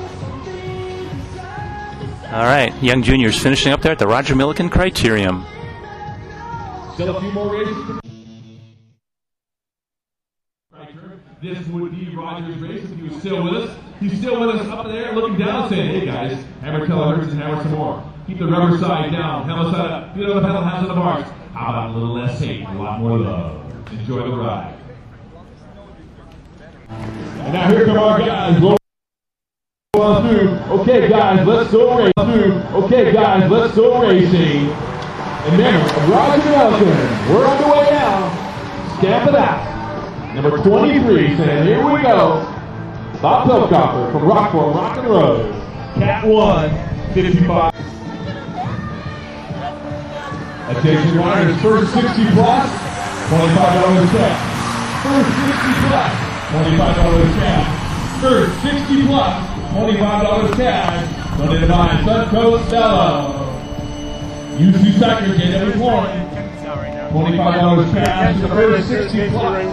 All right, Young Juniors finishing up there at the Roger Milliken Criterium. Still a few more races. This would be Roger's race if he was still with us. He's still with us up there looking down saying, hey guys, hammer till it hurts and hammer some more. Keep the rubber side down, pedal side up, feel the pedal hands on the bars. How about a little less hate, a lot more love. Enjoy the ride. And now here come our guys. Roll on through. Okay guys, let's go racing. Okay guys, let's go racing. And then Roger Milliken, we're on the way now. Stamp it out. Number twenty-three saying, here we go. Bob Pilkoffer from Rockport, Rock and Road. Cat one, fifty-five. Attention riders, first sixty plus, twenty-five dollars cash. First sixty plus, twenty-five dollars cash. First sixty plus, twenty-five dollars cash. Donated by Suncoast Stella. U C Cycler, J W Florence. twenty-five dollars cash to the first sixty plus.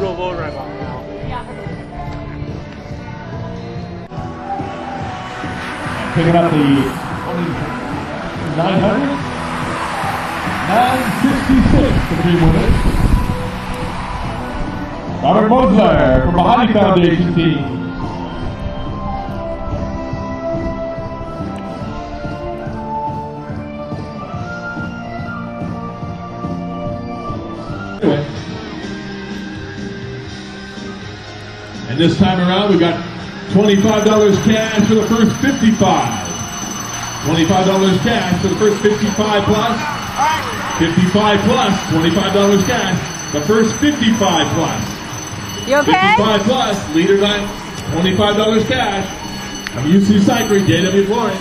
Picking up the nine hundred. nine sixty-six to three winners. Robert Mosler from Mahoney Foundation team. And this time around, we got twenty-five dollars cash for the first fifty-five. twenty-five dollars cash for the first fifty-five plus. fifty-five plus, twenty-five dollars cash. The first fifty-five plus. You okay? fifty-five plus, leader line, twenty-five dollars cash. From U C Cycling, J W Florence.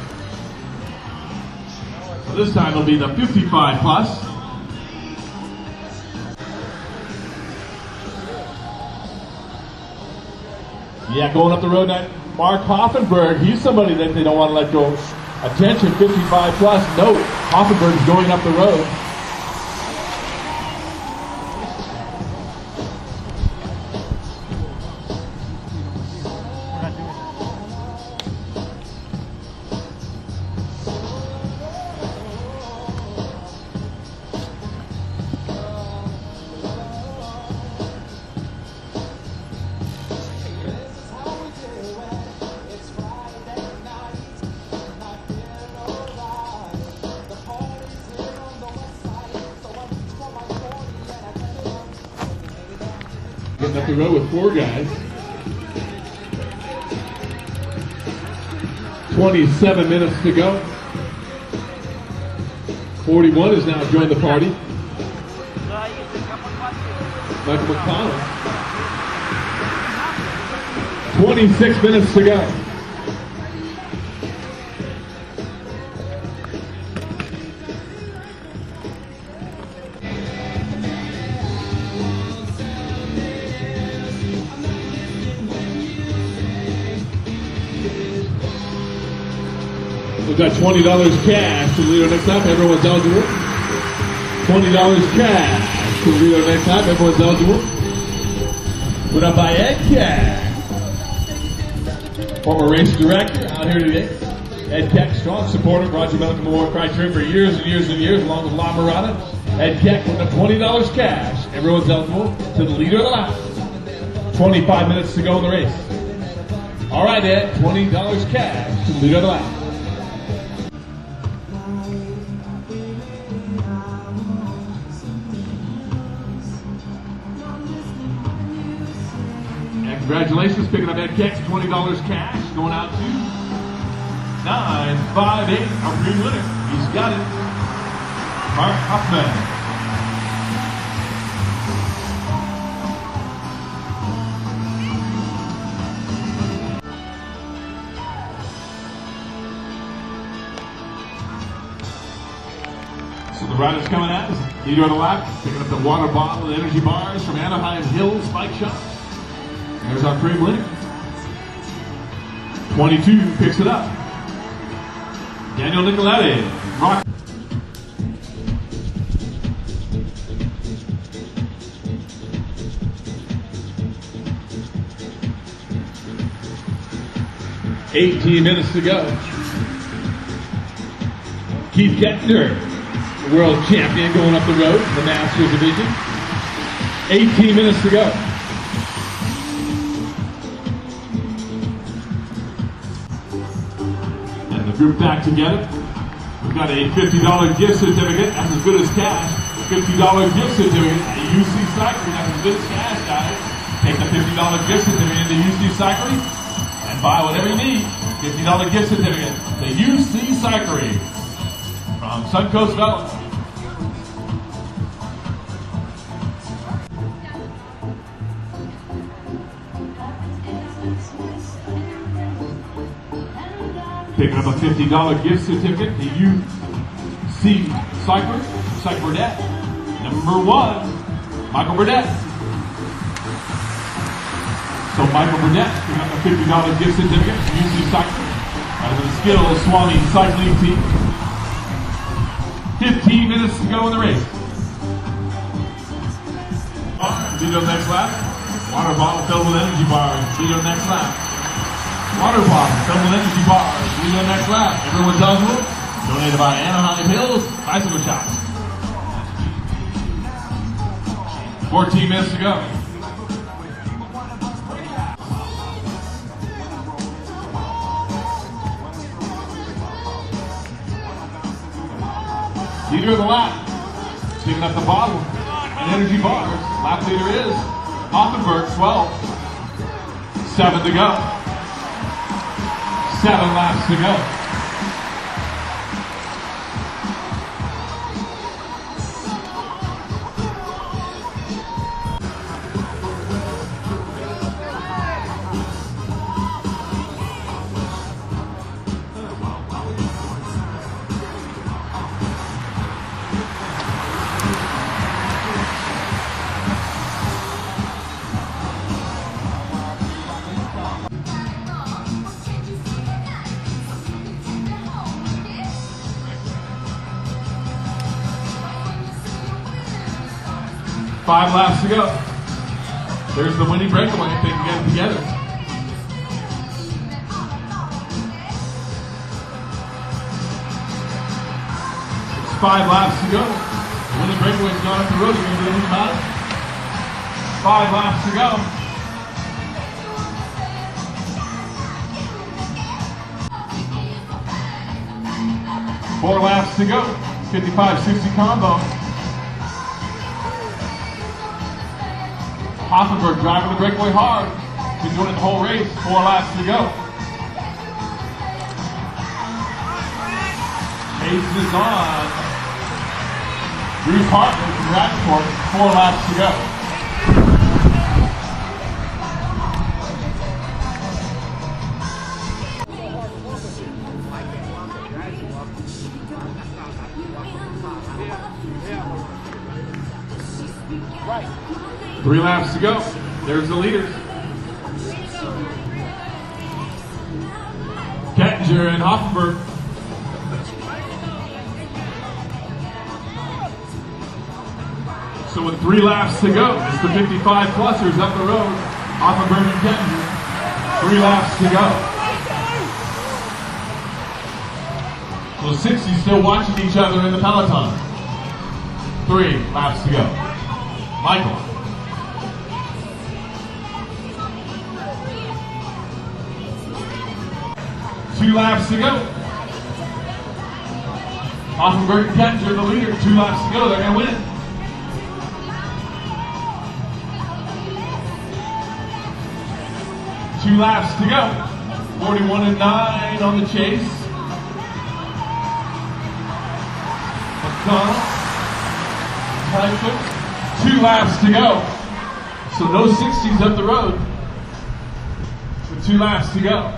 So this time it'll be the fifty-five plus. Yeah, going up the road now, Mark Hoffenberg, he's somebody that they don't want to let go. Attention, fifty-five plus, note, Hoffenberg's going up the road. Getting up the road with four guys. twenty-seven minutes to go. forty-one has now joined the party. Michael McConnell. twenty-six minutes to go. We've got twenty dollars cash to the leader next time. Everyone's eligible. twenty dollars cash to the leader next time. Everyone's eligible. Put up by Ed Keck. Former race director out here today. Ed Keck, strong supporter of Roger Milliken Memorial Criterium for years and years and years, along with La Mirada. Ed Keck putting up twenty dollars cash. Everyone's eligible to the leader of the lap. twenty-five minutes to go in the race. All right, Ed, twenty dollars cash to the leader of the lap. Congratulations, picking up Ed Keck, twenty dollars cash, going out to nine five eight, our green winner. He's got it. Mark Hoffman. So the riders coming at us. Leader of the lap, picking up the water bottle and energy bars from Anaheim Hills Bike Shop. There's our cream leader. twenty-two picks it up. Daniel Nicoletti. Rock. eighteen minutes to go. Keith Kettner, the world champion, going up the road in the Masters division. eighteen minutes to go. And the group back together. We've got a fifty dollar gift certificate. That's as good as cash. fifty dollar gift certificate at U C Cycling. That's as good as cash, guys. Take the fifty dollar gift certificate to U C Cycling and buy whatever you need. fifty dollar gift certificate to U C Cycling from Suncoast Valley. Picking up a fifty dollar gift certificate to U C Cycling, Cycle Burdett. Number one, Michael Burdett. So Michael Burdett picking up a fifty dollar gift certificate to U C Cycling out of the Skills Swanee Cycling Team. fifteen minutes to go in the race. Leader on the next lap. Water bottle filled with energy bars. Leader on the next lap. Water bottle filled with energy bars. Leader on the next lap. Everyone's eligible. Donated by Anaheim Hills Bicycle Shop. fourteen minutes to go. Leader of the lap, picking up the bottle and energy bars. Lap leader is Offenberg, twelve. Seven to go. Seven laps to go. Five laps to go. There's the winning breakaway if they can get it together. It's five laps to go. The winning breakaway's gone up the road. You're going to do anything about it? Five laps to go. Four laps to go. fifty-five sixty combo. Hoffenberg driving the breakaway hard. He's doing it the whole race. Four laps to go. Pace is on. Bruce Hartman from Radford. Four laps to go. Three laps to go. There's the leaders. Kettinger and Hoffenberg. So with three laps to go, it's the fifty-five plusers up the road. Hoffenberg and Kettinger. Three laps to go. So sixty still watching each other in the peloton. Three laps to go. Michael. Two laps to go. Hoffenberg and Kettinger, the leader. Two laps to go. They're going to win. Two laps to go. forty-one and nine on the chase. McDonald. Tyson. Two laps to go. So no sixties up the road. With two laps to go.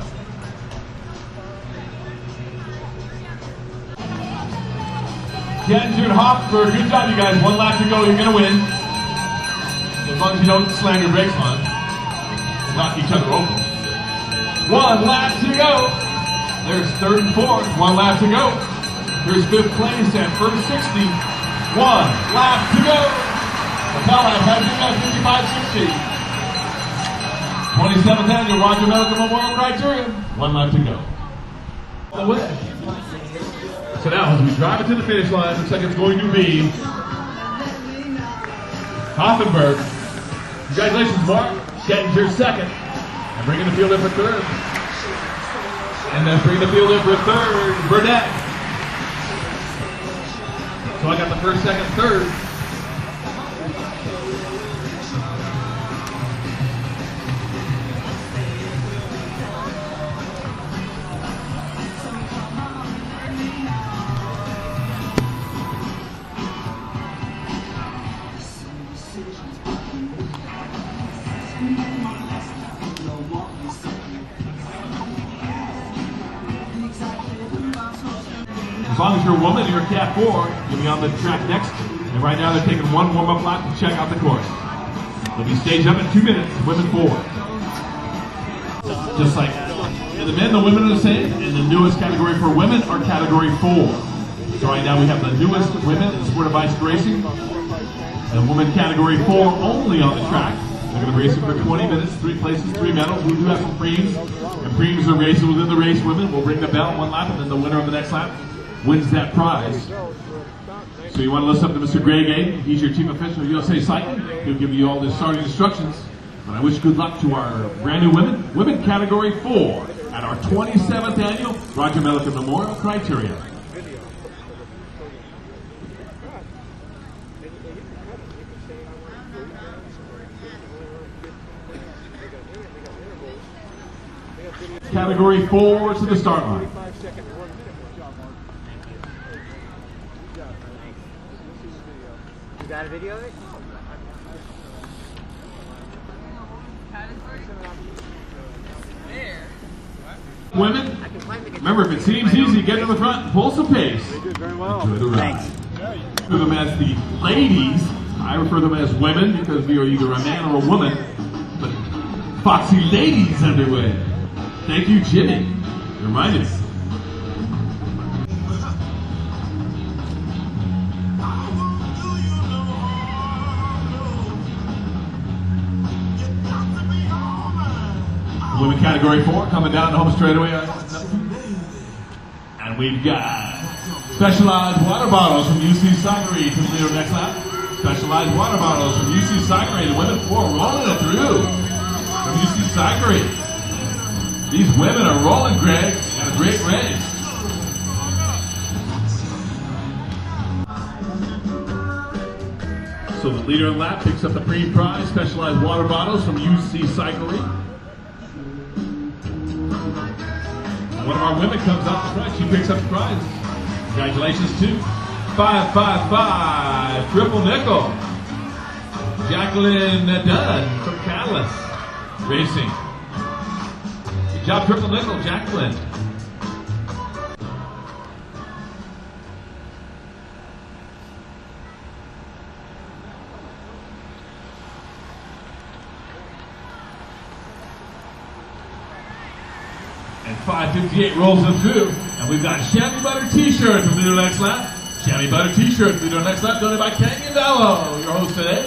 Gettinger and Hoffberg, good job, you guys. One lap to go, you're going to win. As long as you don't slam your brakes on. Knock each other over. One lap to go. There's third and fourth. One lap to go. Here's fifth place at first sixty. One lap to go. The foul lap has been at fifty-five sixty. twenty-seventh annual Roger Medical Memorial Criterium. One lap to go. Away. So now, as we drive it to the finish line, looks like it's going to be Hoffenberg. Congratulations, Mark. Gettinger second. And bringing the field in for third. And then bringing the field in for third, Burnett. So I got the first, second, third. As long as you're a woman and you're a cat four, you'll be on the track next. And right now they're taking one warm-up lap to check out the course. They'll be staged up in two minutes, women four. Just like the men, the women are the same. And the newest category for women are category four. So right now we have the newest women in sport of bicycle racing. And women category four only on the track. They're going to be racing for twenty minutes, three places, three medals. We do have some preems. And preems are racing within the race. Women will bring the belt one lap, and then the winner of the next lap wins that prize. So you want to listen up to Mister Greg A. He's your chief official of U S A Cycling. He'll give you all the starting instructions. But I wish good luck to our brand new women. Women category four at our twenty-seventh annual Roger Milliken Memorial Criterium. Category four to the start line. You got a video of it? Women, remember, if it seems easy, get to the front, pull some pace. Enjoy the ride. Refer them as the ladies. I refer them as women because we are either a man or a woman. But Foxy Ladies underway. Thank you, Jimmy. You reminded me. Women category four coming down the home straightaway. And we've got Specialized Water Bottles from U C Cyclery to lead our next lap. Specialized Water Bottles from U C Cyclery. The women four rolling it through from U C Cyclery. These women are rolling, Greg, at a great race. So the leader in the lap picks up the pre prize, Specialized Water Bottles from U C Cyclery. One of our women comes out the front, she picks up the prize. Congratulations to five five five Triple Nickel. Jacqueline Dunn from Catalyst Racing. Good job, Triple Nickel, Jacqueline. And five fifty-eight rolls it through. And we've got Chamois Butter T-shirt from the next lap. Chamois Butter T-shirt from the next lap, donated by Canyon Vallo, your host today.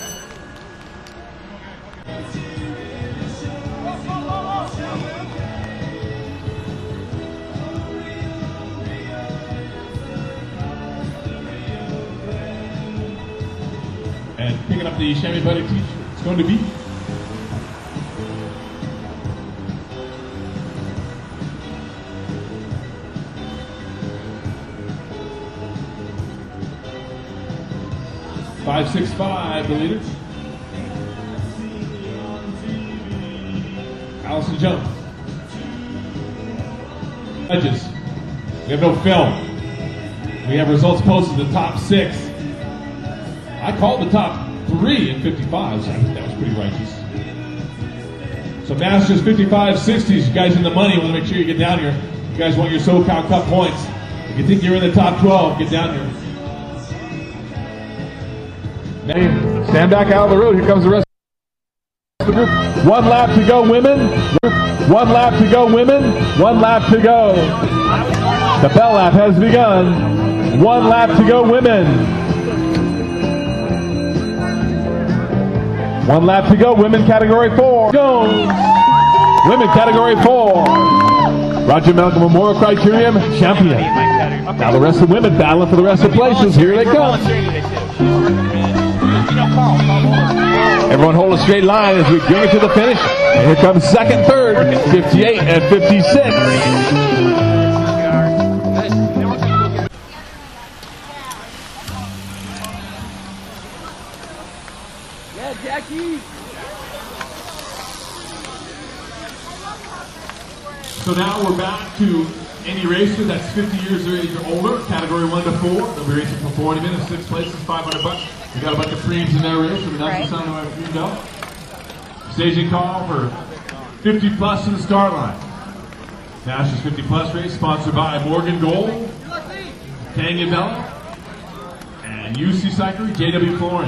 And picking up the Chamois Butter T-shirt, it's going to be five six five, the leader. Allison Jones. Judges. We have no film. We have results posted, the top six. I called the top three in fifty-fives. I think that was pretty righteous. So Masters fifty-five sixties, you guys in the money, want to make sure you get down here. You guys want your SoCal Cup points. If you think you're in the top twelve, get down here. Stand back out of the road. Here comes the rest of the group. One lap to go, women. One lap to go, women. One lap to go. The bell lap has begun. One lap to go, women. One lap to go, women category four. Go. Women category four. Roger Malcolm Memorial Criterium champion. Now the rest of the women battling for the rest of the places. Here they come. Everyone hold a straight line as we bring it to the finish. And here comes second, third, fifty-eight and fifty-six. Yeah, Jackie. So now we're back to any racer that's fifty years of age or older, category one to four. They'll be racing for forty minutes, six places, five hundred bucks. We got a bunch of premiums in their race, so we got Right. some of you know. Staging call for fifty plus to the start line. Nash's fifty plus race sponsored by Morgan Gold, Canyon Valley, and U C Cycling, J W Flooring.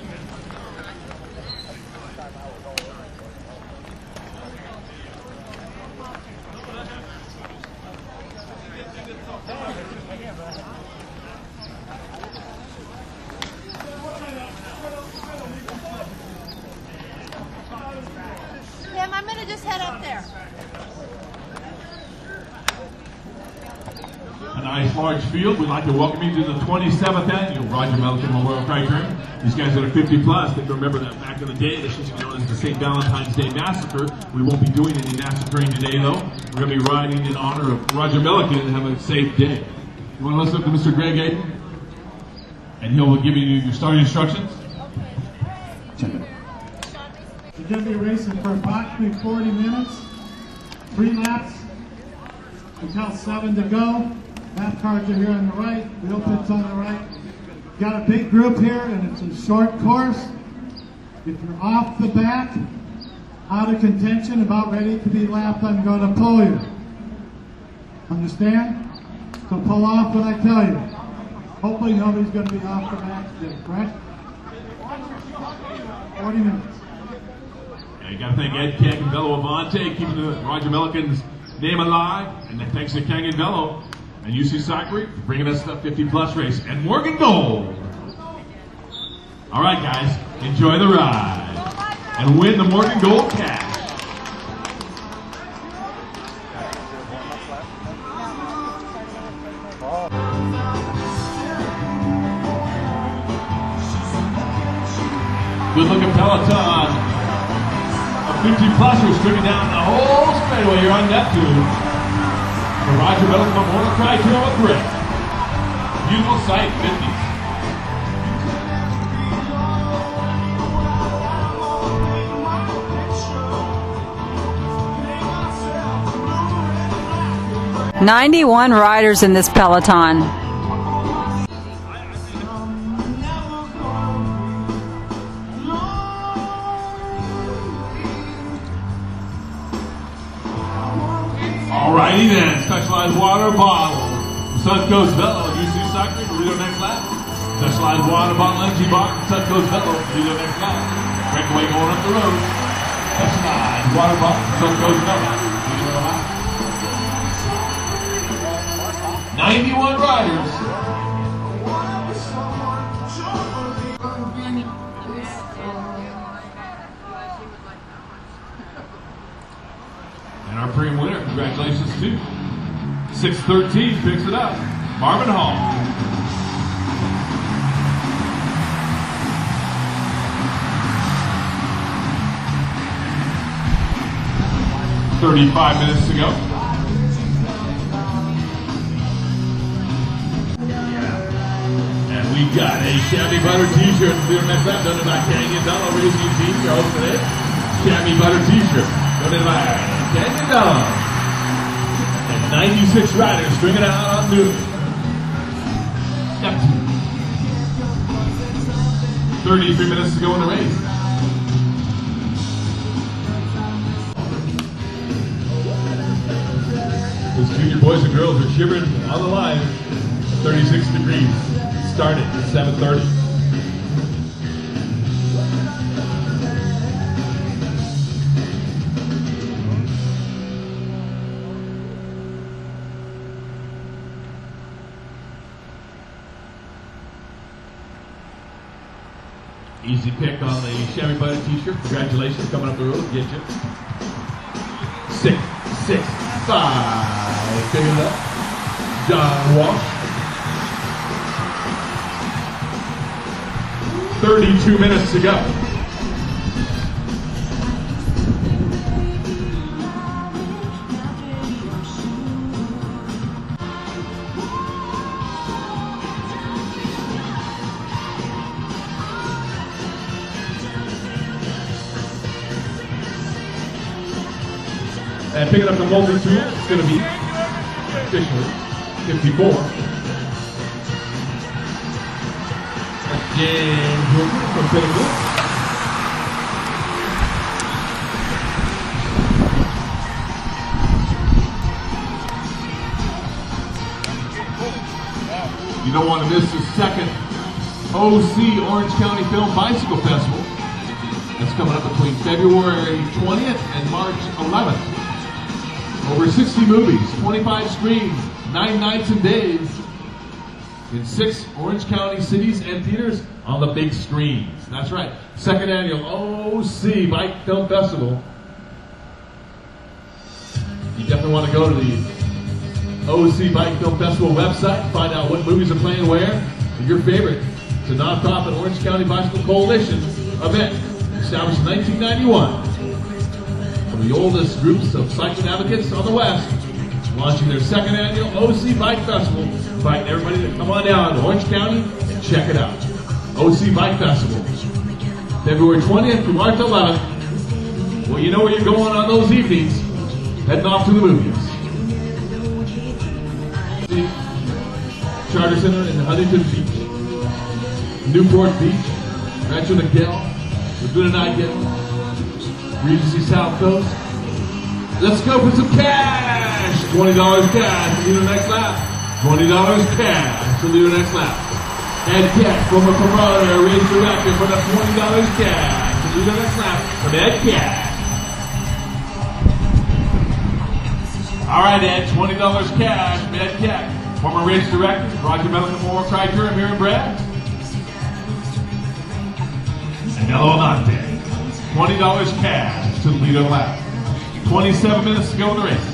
Tim, I'm going to just head up there. A nice large field. We'd like to welcome you to the twenty-seventh annual Roger Milliken Memorial Criterium. These guys that are fifty plus, they remember that back in the day, this used to be known as the Saint Valentine's Day Massacre. We won't be doing any massacring today, though. We're going to be riding in honor of Roger Milliken and have a safe day. You want to listen up to Mister Greg Aiden? And he'll give you your starting instructions. We're going to be racing for approximately forty minutes, three laps, until seven to go. Lap cars are here on the right, wheel pits on the right. Got a big group here, and it's a short course. If you're off the back, out of contention, about ready to be lapped, I'm going to pull you. Understand? So pull off when I tell you. Hopefully nobody's going to be off the back today, correct? forty minutes. Yeah, you got to thank Ed Canyon-Vello Avante, keeping the Roger Milliken's name alive. And then thanks to Canyon-Vello and U C Cycling for bringing us the fifty plus race. And Morgan Gold. All right, guys, enjoy the ride and win the Morgan Gold cash. Good looking peloton of fifty plusers stricken down the whole straightaway here on Neptune. For Roger Milliken Memorial Criterium with Rick. Beautiful sight, fifties. ninety-one riders in this peloton. Alrighty then, Specialized Water Bottle. Suncoast Velo, U C Cycling, we'll read our next lap. Specialized Water Bottle, N G Bar, Suncoast Velo, we'll read our next lap. Breakaway going up the road. Specialized Water Bottle, Suncoast Velo, we'll read our lap. ninety-one riders. And our premium winner, congratulations to six thirteen picks it up, Marvin Hall. thirty-five minutes to go. And we got a Chamois Butter t-shirt to do next lap, done by Canyon-Vello Racing Team, your host today. Chamois Butter t-shirt, done by Canyon-Vello. And ninety-six riders stringing out on noon. thirty-three minutes to go in the race. Those junior boys and girls are shivering on the line. thirty-six degrees. Starting at seven thirty. Easy pick on the Chevy Buddy t-shirt. Congratulations, coming up the road. Get you. Six, six, five. Pick it up. John Walsh. thirty-two minutes to go. And picking up the multi-tool, it's going to be officially fifty-four. That's James Wilson from Pinnacle. You don't want to miss the second O C Orange County Film Bicycle Festival. That's coming up between February twentieth and March eleventh. Over sixty movies, twenty-five screens, nine nights and days in six Orange County cities and theaters on the big screens. That's right, second annual O C Bike Film Festival. You definitely want to go to the O C Bike Film Festival website, find out what movies are playing where, and your favorite. It's a nonprofit Orange County Bicycle Coalition event established in nineteen ninety-one. One of the oldest groups of cycling advocates on the West, launching their second annual O C Bike Festival, inviting everybody to come on down to Orange County and check it out. O C Bike Festival, February twentieth through March eleventh. Well, you know where you're going on those evenings, heading off to the movies. Charter Center in Huntington Beach, Newport Beach, Rancho Miguel, Laguna Niguel, Regency South Coast. Let's go for some cash. twenty dollars cash to lead the next lap. twenty dollars cash to lead the next lap. Ed Keck, former promoter, raised the record for the twenty dollars cash to lead the next lap from Ed Keck. All right, Ed, twenty dollars cash from Ed Keck. Former race director, Roger Milligan, Moore, Criterium, here in Brad. And Nello Amante. twenty dollars cash to the leader lap. twenty-seven minutes to go in the race.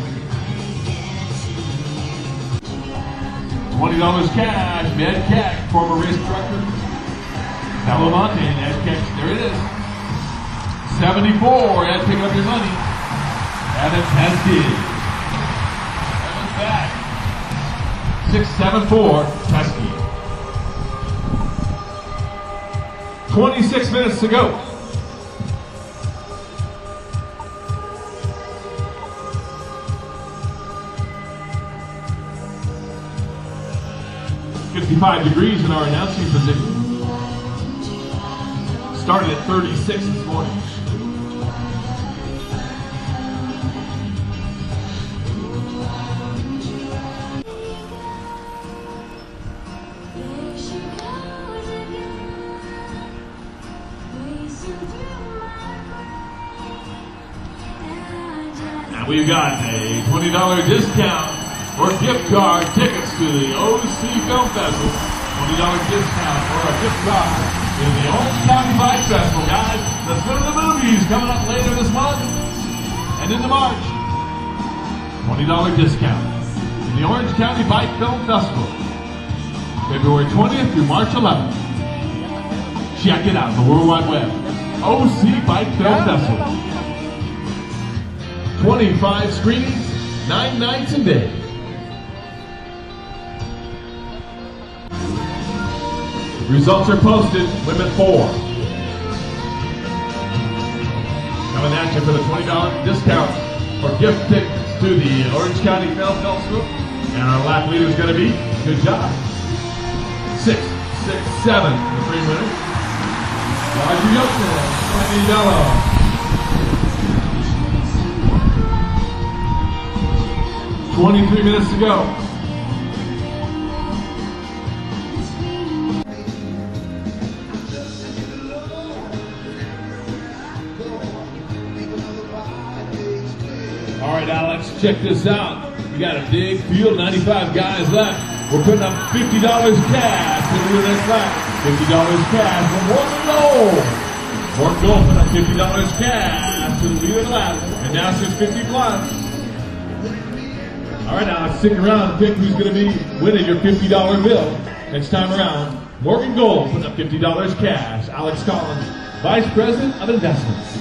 twenty dollars cash, Ed Keck, former race director. Palomonte and Ed Keck, there it is. seventy-four, Ed, pick up your money. Evan Teskey. Evan's back. six seven four, Teskey. twenty-six minutes to go. fifty-five degrees in our announcing position. Started at thirty-six this morning. And we've got a twenty dollars discount or gift card tickets to the O C Film Festival. twenty dollars discount or a gift card to the Orange County Bike Festival. Guys, let's go to the movies coming up later this month and into March. twenty dollars discount to the Orange County Bike Film Festival. February twentieth through March eleventh. Check it out on the World Wide Web. O C Bike Film Festival. twenty-five screenings, nine nights and days. Results are posted. Women four. Coming at you for the twenty dollars discount or gift tickets to the Orange County Film Festival. And our lap leader is going to be, good job, six, six, seven, the three winners. Roger Youngster, twenty yellow. twenty-three minutes to go. All right, Alex, check this out. We got a big field, ninety-five guys left. We're putting up fifty dollars cash to do the next lap. fifty dollars cash for Morgan Gold. Morgan Gold put up fifty dollars cash to the leader of the lap. And now it's fifty plus. All right, now let's stick around and pick who's going to be winning your fifty dollar bill next time around. Morgan Gold put up fifty dollars cash. Alex Collins, Vice President of Investments.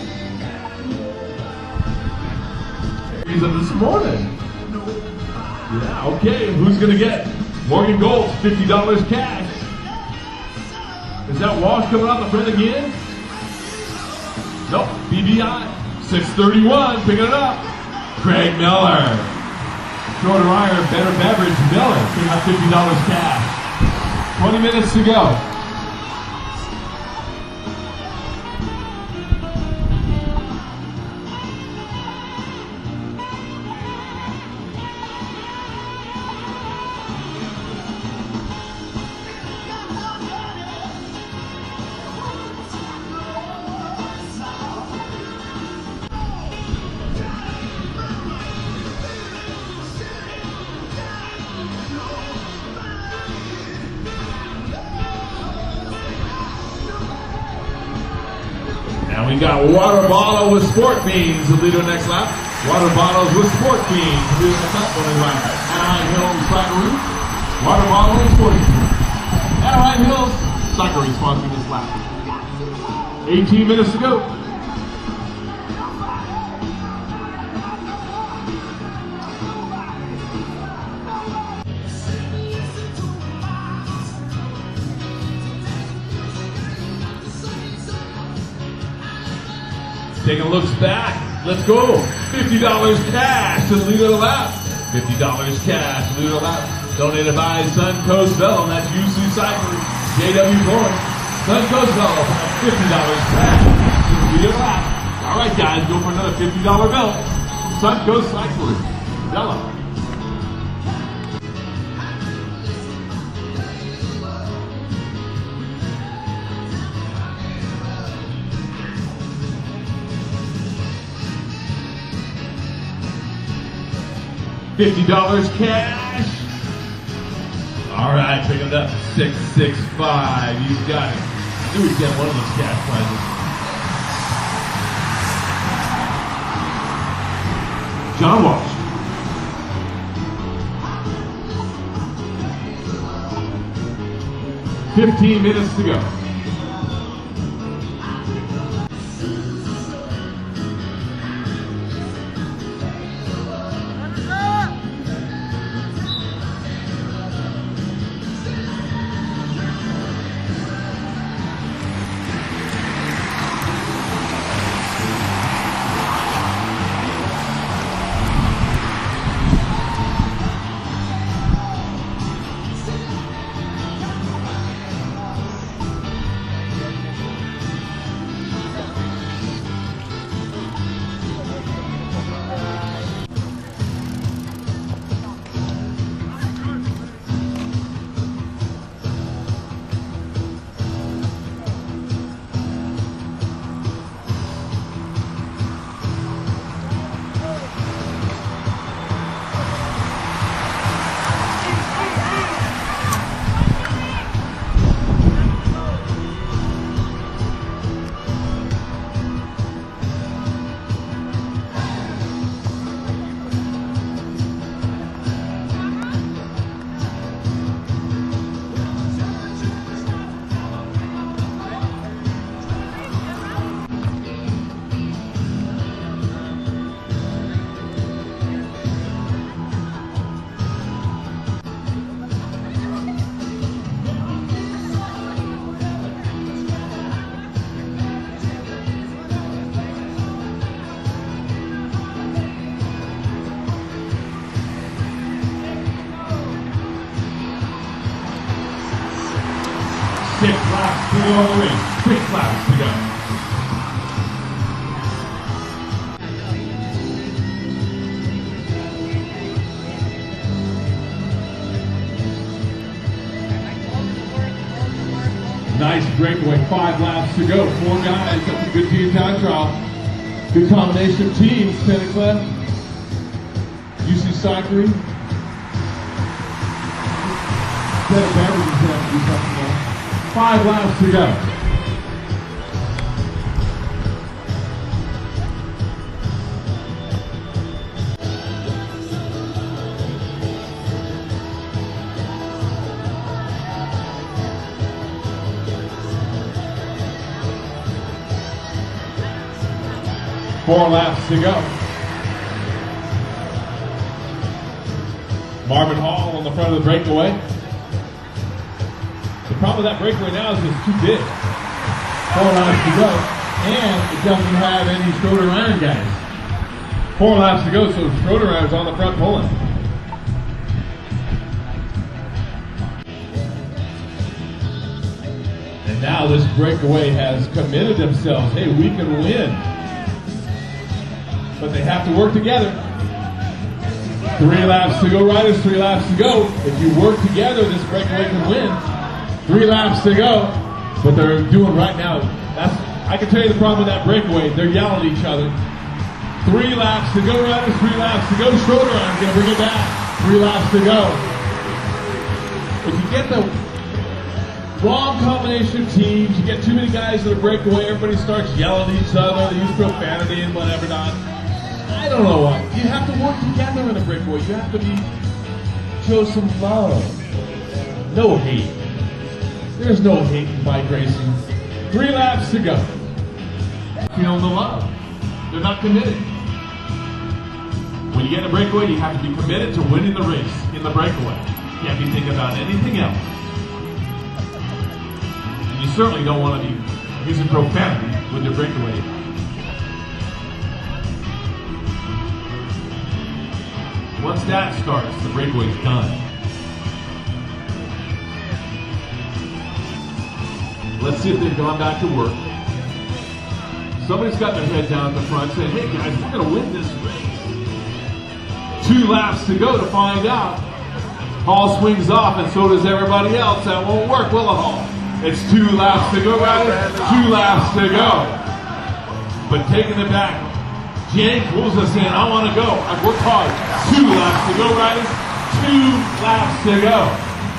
He's up this morning. Yeah, okay, who's going to get Morgan Gold's fifty dollars cash? Is that Walsh coming out the front again? Nope, B B I, six thirty-one, picking it up. Craig Miller. Shorter iron, better beverage, Miller, picking up fifty dollars cash. twenty minutes to go. And we got water bottle with sport beans to lead our next lap. Water bottles with sport beans to lead our next lap. Going right. Anaheim Hills Cyclery. Water bottle and sport beans. Anaheim Hills Cyclery sponsoring this lap. eighteen minutes to go. Taking looks back. Let's go. fifty dollars cash to the leader of the lap. fifty dollars cash to the leader of the lap. Donated by Suncoast Vellum. That's U C Cycling. J W Bourne. Suncoast Vellum. fifty dollars cash to the leader of the lap. All right, guys. Go for another fifty dollar bill. Suncoast Cycling. Vellum. fifty dollars cash. All right, picking it up. six six five. You got it. I knew we'd get one of those cash prizes. John Walsh. fifteen minutes to go. Six laps to go on the race. Six laps to go. Nice breakaway. Five laps to go. Four guys. That's a good team time trial. Good combination of teams. Pennicliffe, U C Cyclery. Better beverages have to do something else. Five laps to go. Four laps to go. Marvin Hall on the front of the breakaway. The problem with that breakaway now is it's too big. Four laps to go. And it doesn't have any Schroeder Iron guys. Four laps to go, so Schroeder Iron's on the front pulling. And now this breakaway has committed themselves. Hey, we can win. But they have to work together. Three laps to go, riders, three laps to go. If you work together, this breakaway can win. Three laps to go. What they're doing right now, that's, I can tell you the problem with that breakaway. They're yelling at each other. Three laps to go, riders, three laps to go. Schroeder Iron's going to bring it back. Three laps to go. If you get the wrong combination of teams, you get too many guys that are breakaway, everybody starts yelling at each other, they use profanity and whatever not. I don't know why. You have to work together in a breakaway. You have to be, show some love. No hate. There's no hate in bike racing. Three laps to go. Feeling the love. They're not committed. When you get in a breakaway, you have to be committed to winning the race in the breakaway. You can't be thinking about anything else. And you certainly don't want to be using profanity with your breakaway. Once that starts, the breakaway's done. Let's see if they've gone back to work. Somebody's got their head down at the front saying, hey guys, we're going to win this race. Two laps to go to find out. Hall swings off and so does everybody else. That won't work, will it, Hall? It's two laps to go, guys. Two laps to go. But taking it back. Jake, what was I saying? I want to go. I've worked hard. Two laps to go, riders. Two laps to go.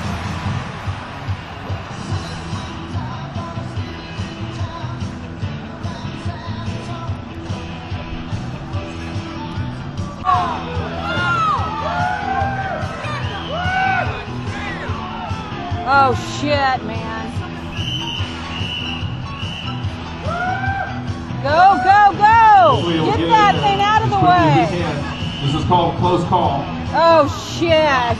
Oh shit, man. Go, go, go! Get that thing out of the way! This is called close call. Oh shit!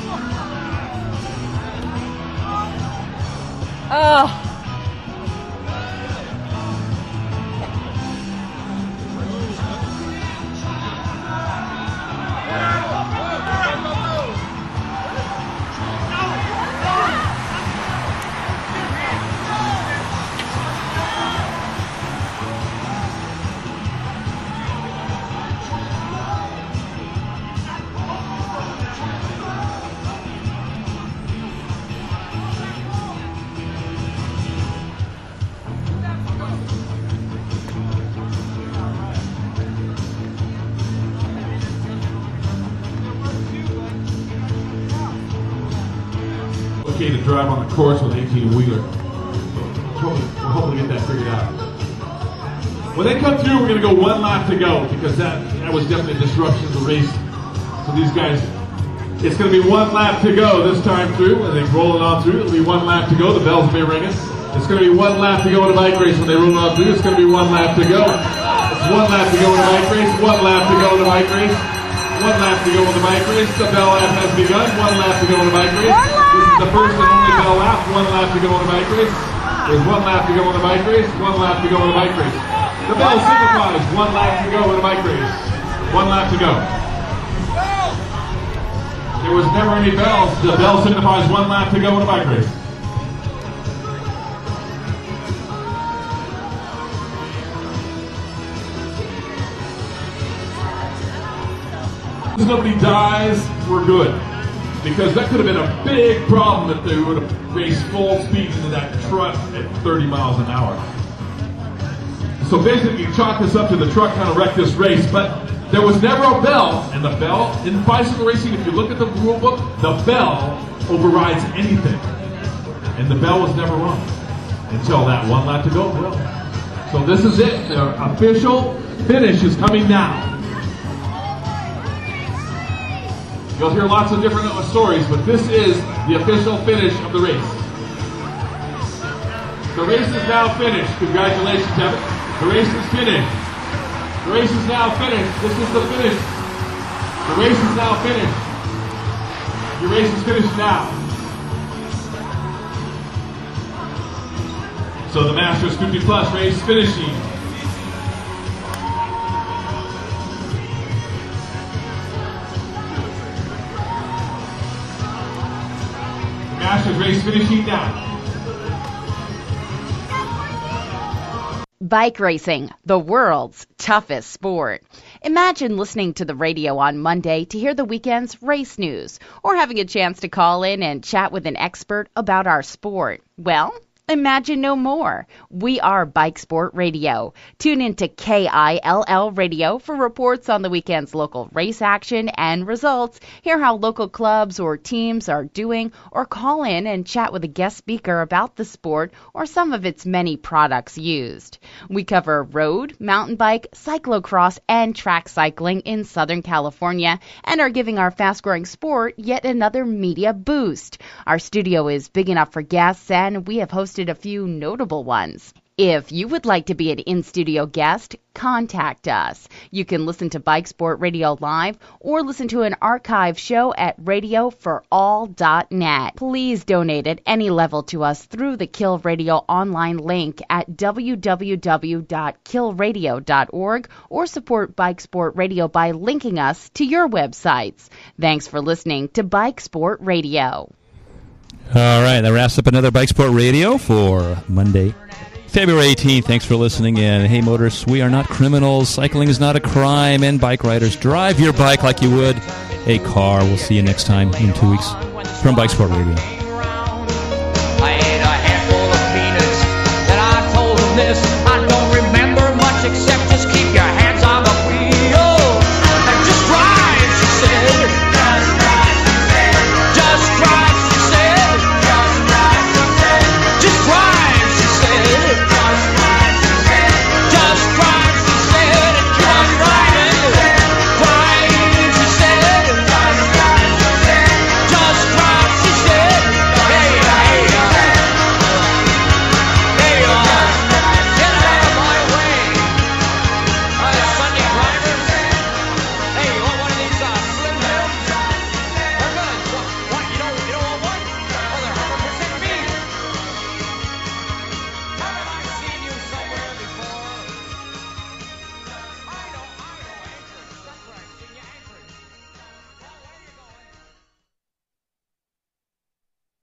Oh. Okay to drive on the course with eighteen wheeler. We're hoping to get that figured out. When they come through, we're going to go one lap to go because that, that was definitely a disruption of the race. So these guys, it's going to be one lap to go this time through. When they roll it on through, it'll be one lap to go. The bells will be ringing. It's going to be one lap to go in a bike race when they roll it on through. It's going to be one lap to go. It's one lap to go in a bike race. One lap to go in a bike race. One lap to go in the bike race. The bell lap has begun. One lap to go in a bike race. This is the first and only bell lap. One lap to go in a bike race. There's one lap to go in a bike race. One lap to go in a bike race. The bell signifies one lap to go in a bike race. One lap to go. There was never any bells. The bell signifies one lap to go in a bike race. If nobody dies, we're good. Because that could have been a big problem if they would have raced full speed into that truck at thirty miles an hour. So basically, chalk this up to the truck kind of wrecked this race, but there was never a bell, and the bell, in bicycle racing, if you look at the rule book, the bell overrides anything. And the bell was never rung. until that one lap to go. So this is it. The official finish is coming now. You'll hear lots of different stories, but this is the official finish of the race. The race is now finished. Congratulations, Evan. The race is finished. The race is now finished. This is the finish. The race is now finished. Your race is finished now. So the Masters fifty plus race finishing. The Masters race finishing now. Bike racing, the world's toughest sport. Imagine listening to the radio on Monday to hear the weekend's race news, or having a chance to call in and chat with an expert about our sport. Well, imagine no more. We are Bike Sport Radio. Tune in to K I L L Radio for reports on the weekend's local race action and results. Hear how local clubs or teams are doing, or call in and chat with a guest speaker about the sport or some of its many products used. We cover road, mountain bike, cyclocross, and track cycling in Southern California and are giving our fast-growing sport yet another media boost. Our studio is big enough for guests, and we have hosted a few notable ones. If you would like to be an in-studio guest, contact us. You can listen to Bike Sport Radio live or listen to an archive show at radio for all dot net. Please donate at any level to us through the Kill Radio online link at w w w dot kill radio dot org or support Bike Sport Radio by linking us to your websites. Thanks for listening to Bike Sport Radio. All right, that wraps up another Bike Sport Radio for Monday, February eighteenth. Thanks for listening in. Hey, motorists, we are not criminals. Cycling is not a crime. And bike riders, drive your bike like you would a car. We'll see you next time in two weeks from Bike Sport Radio.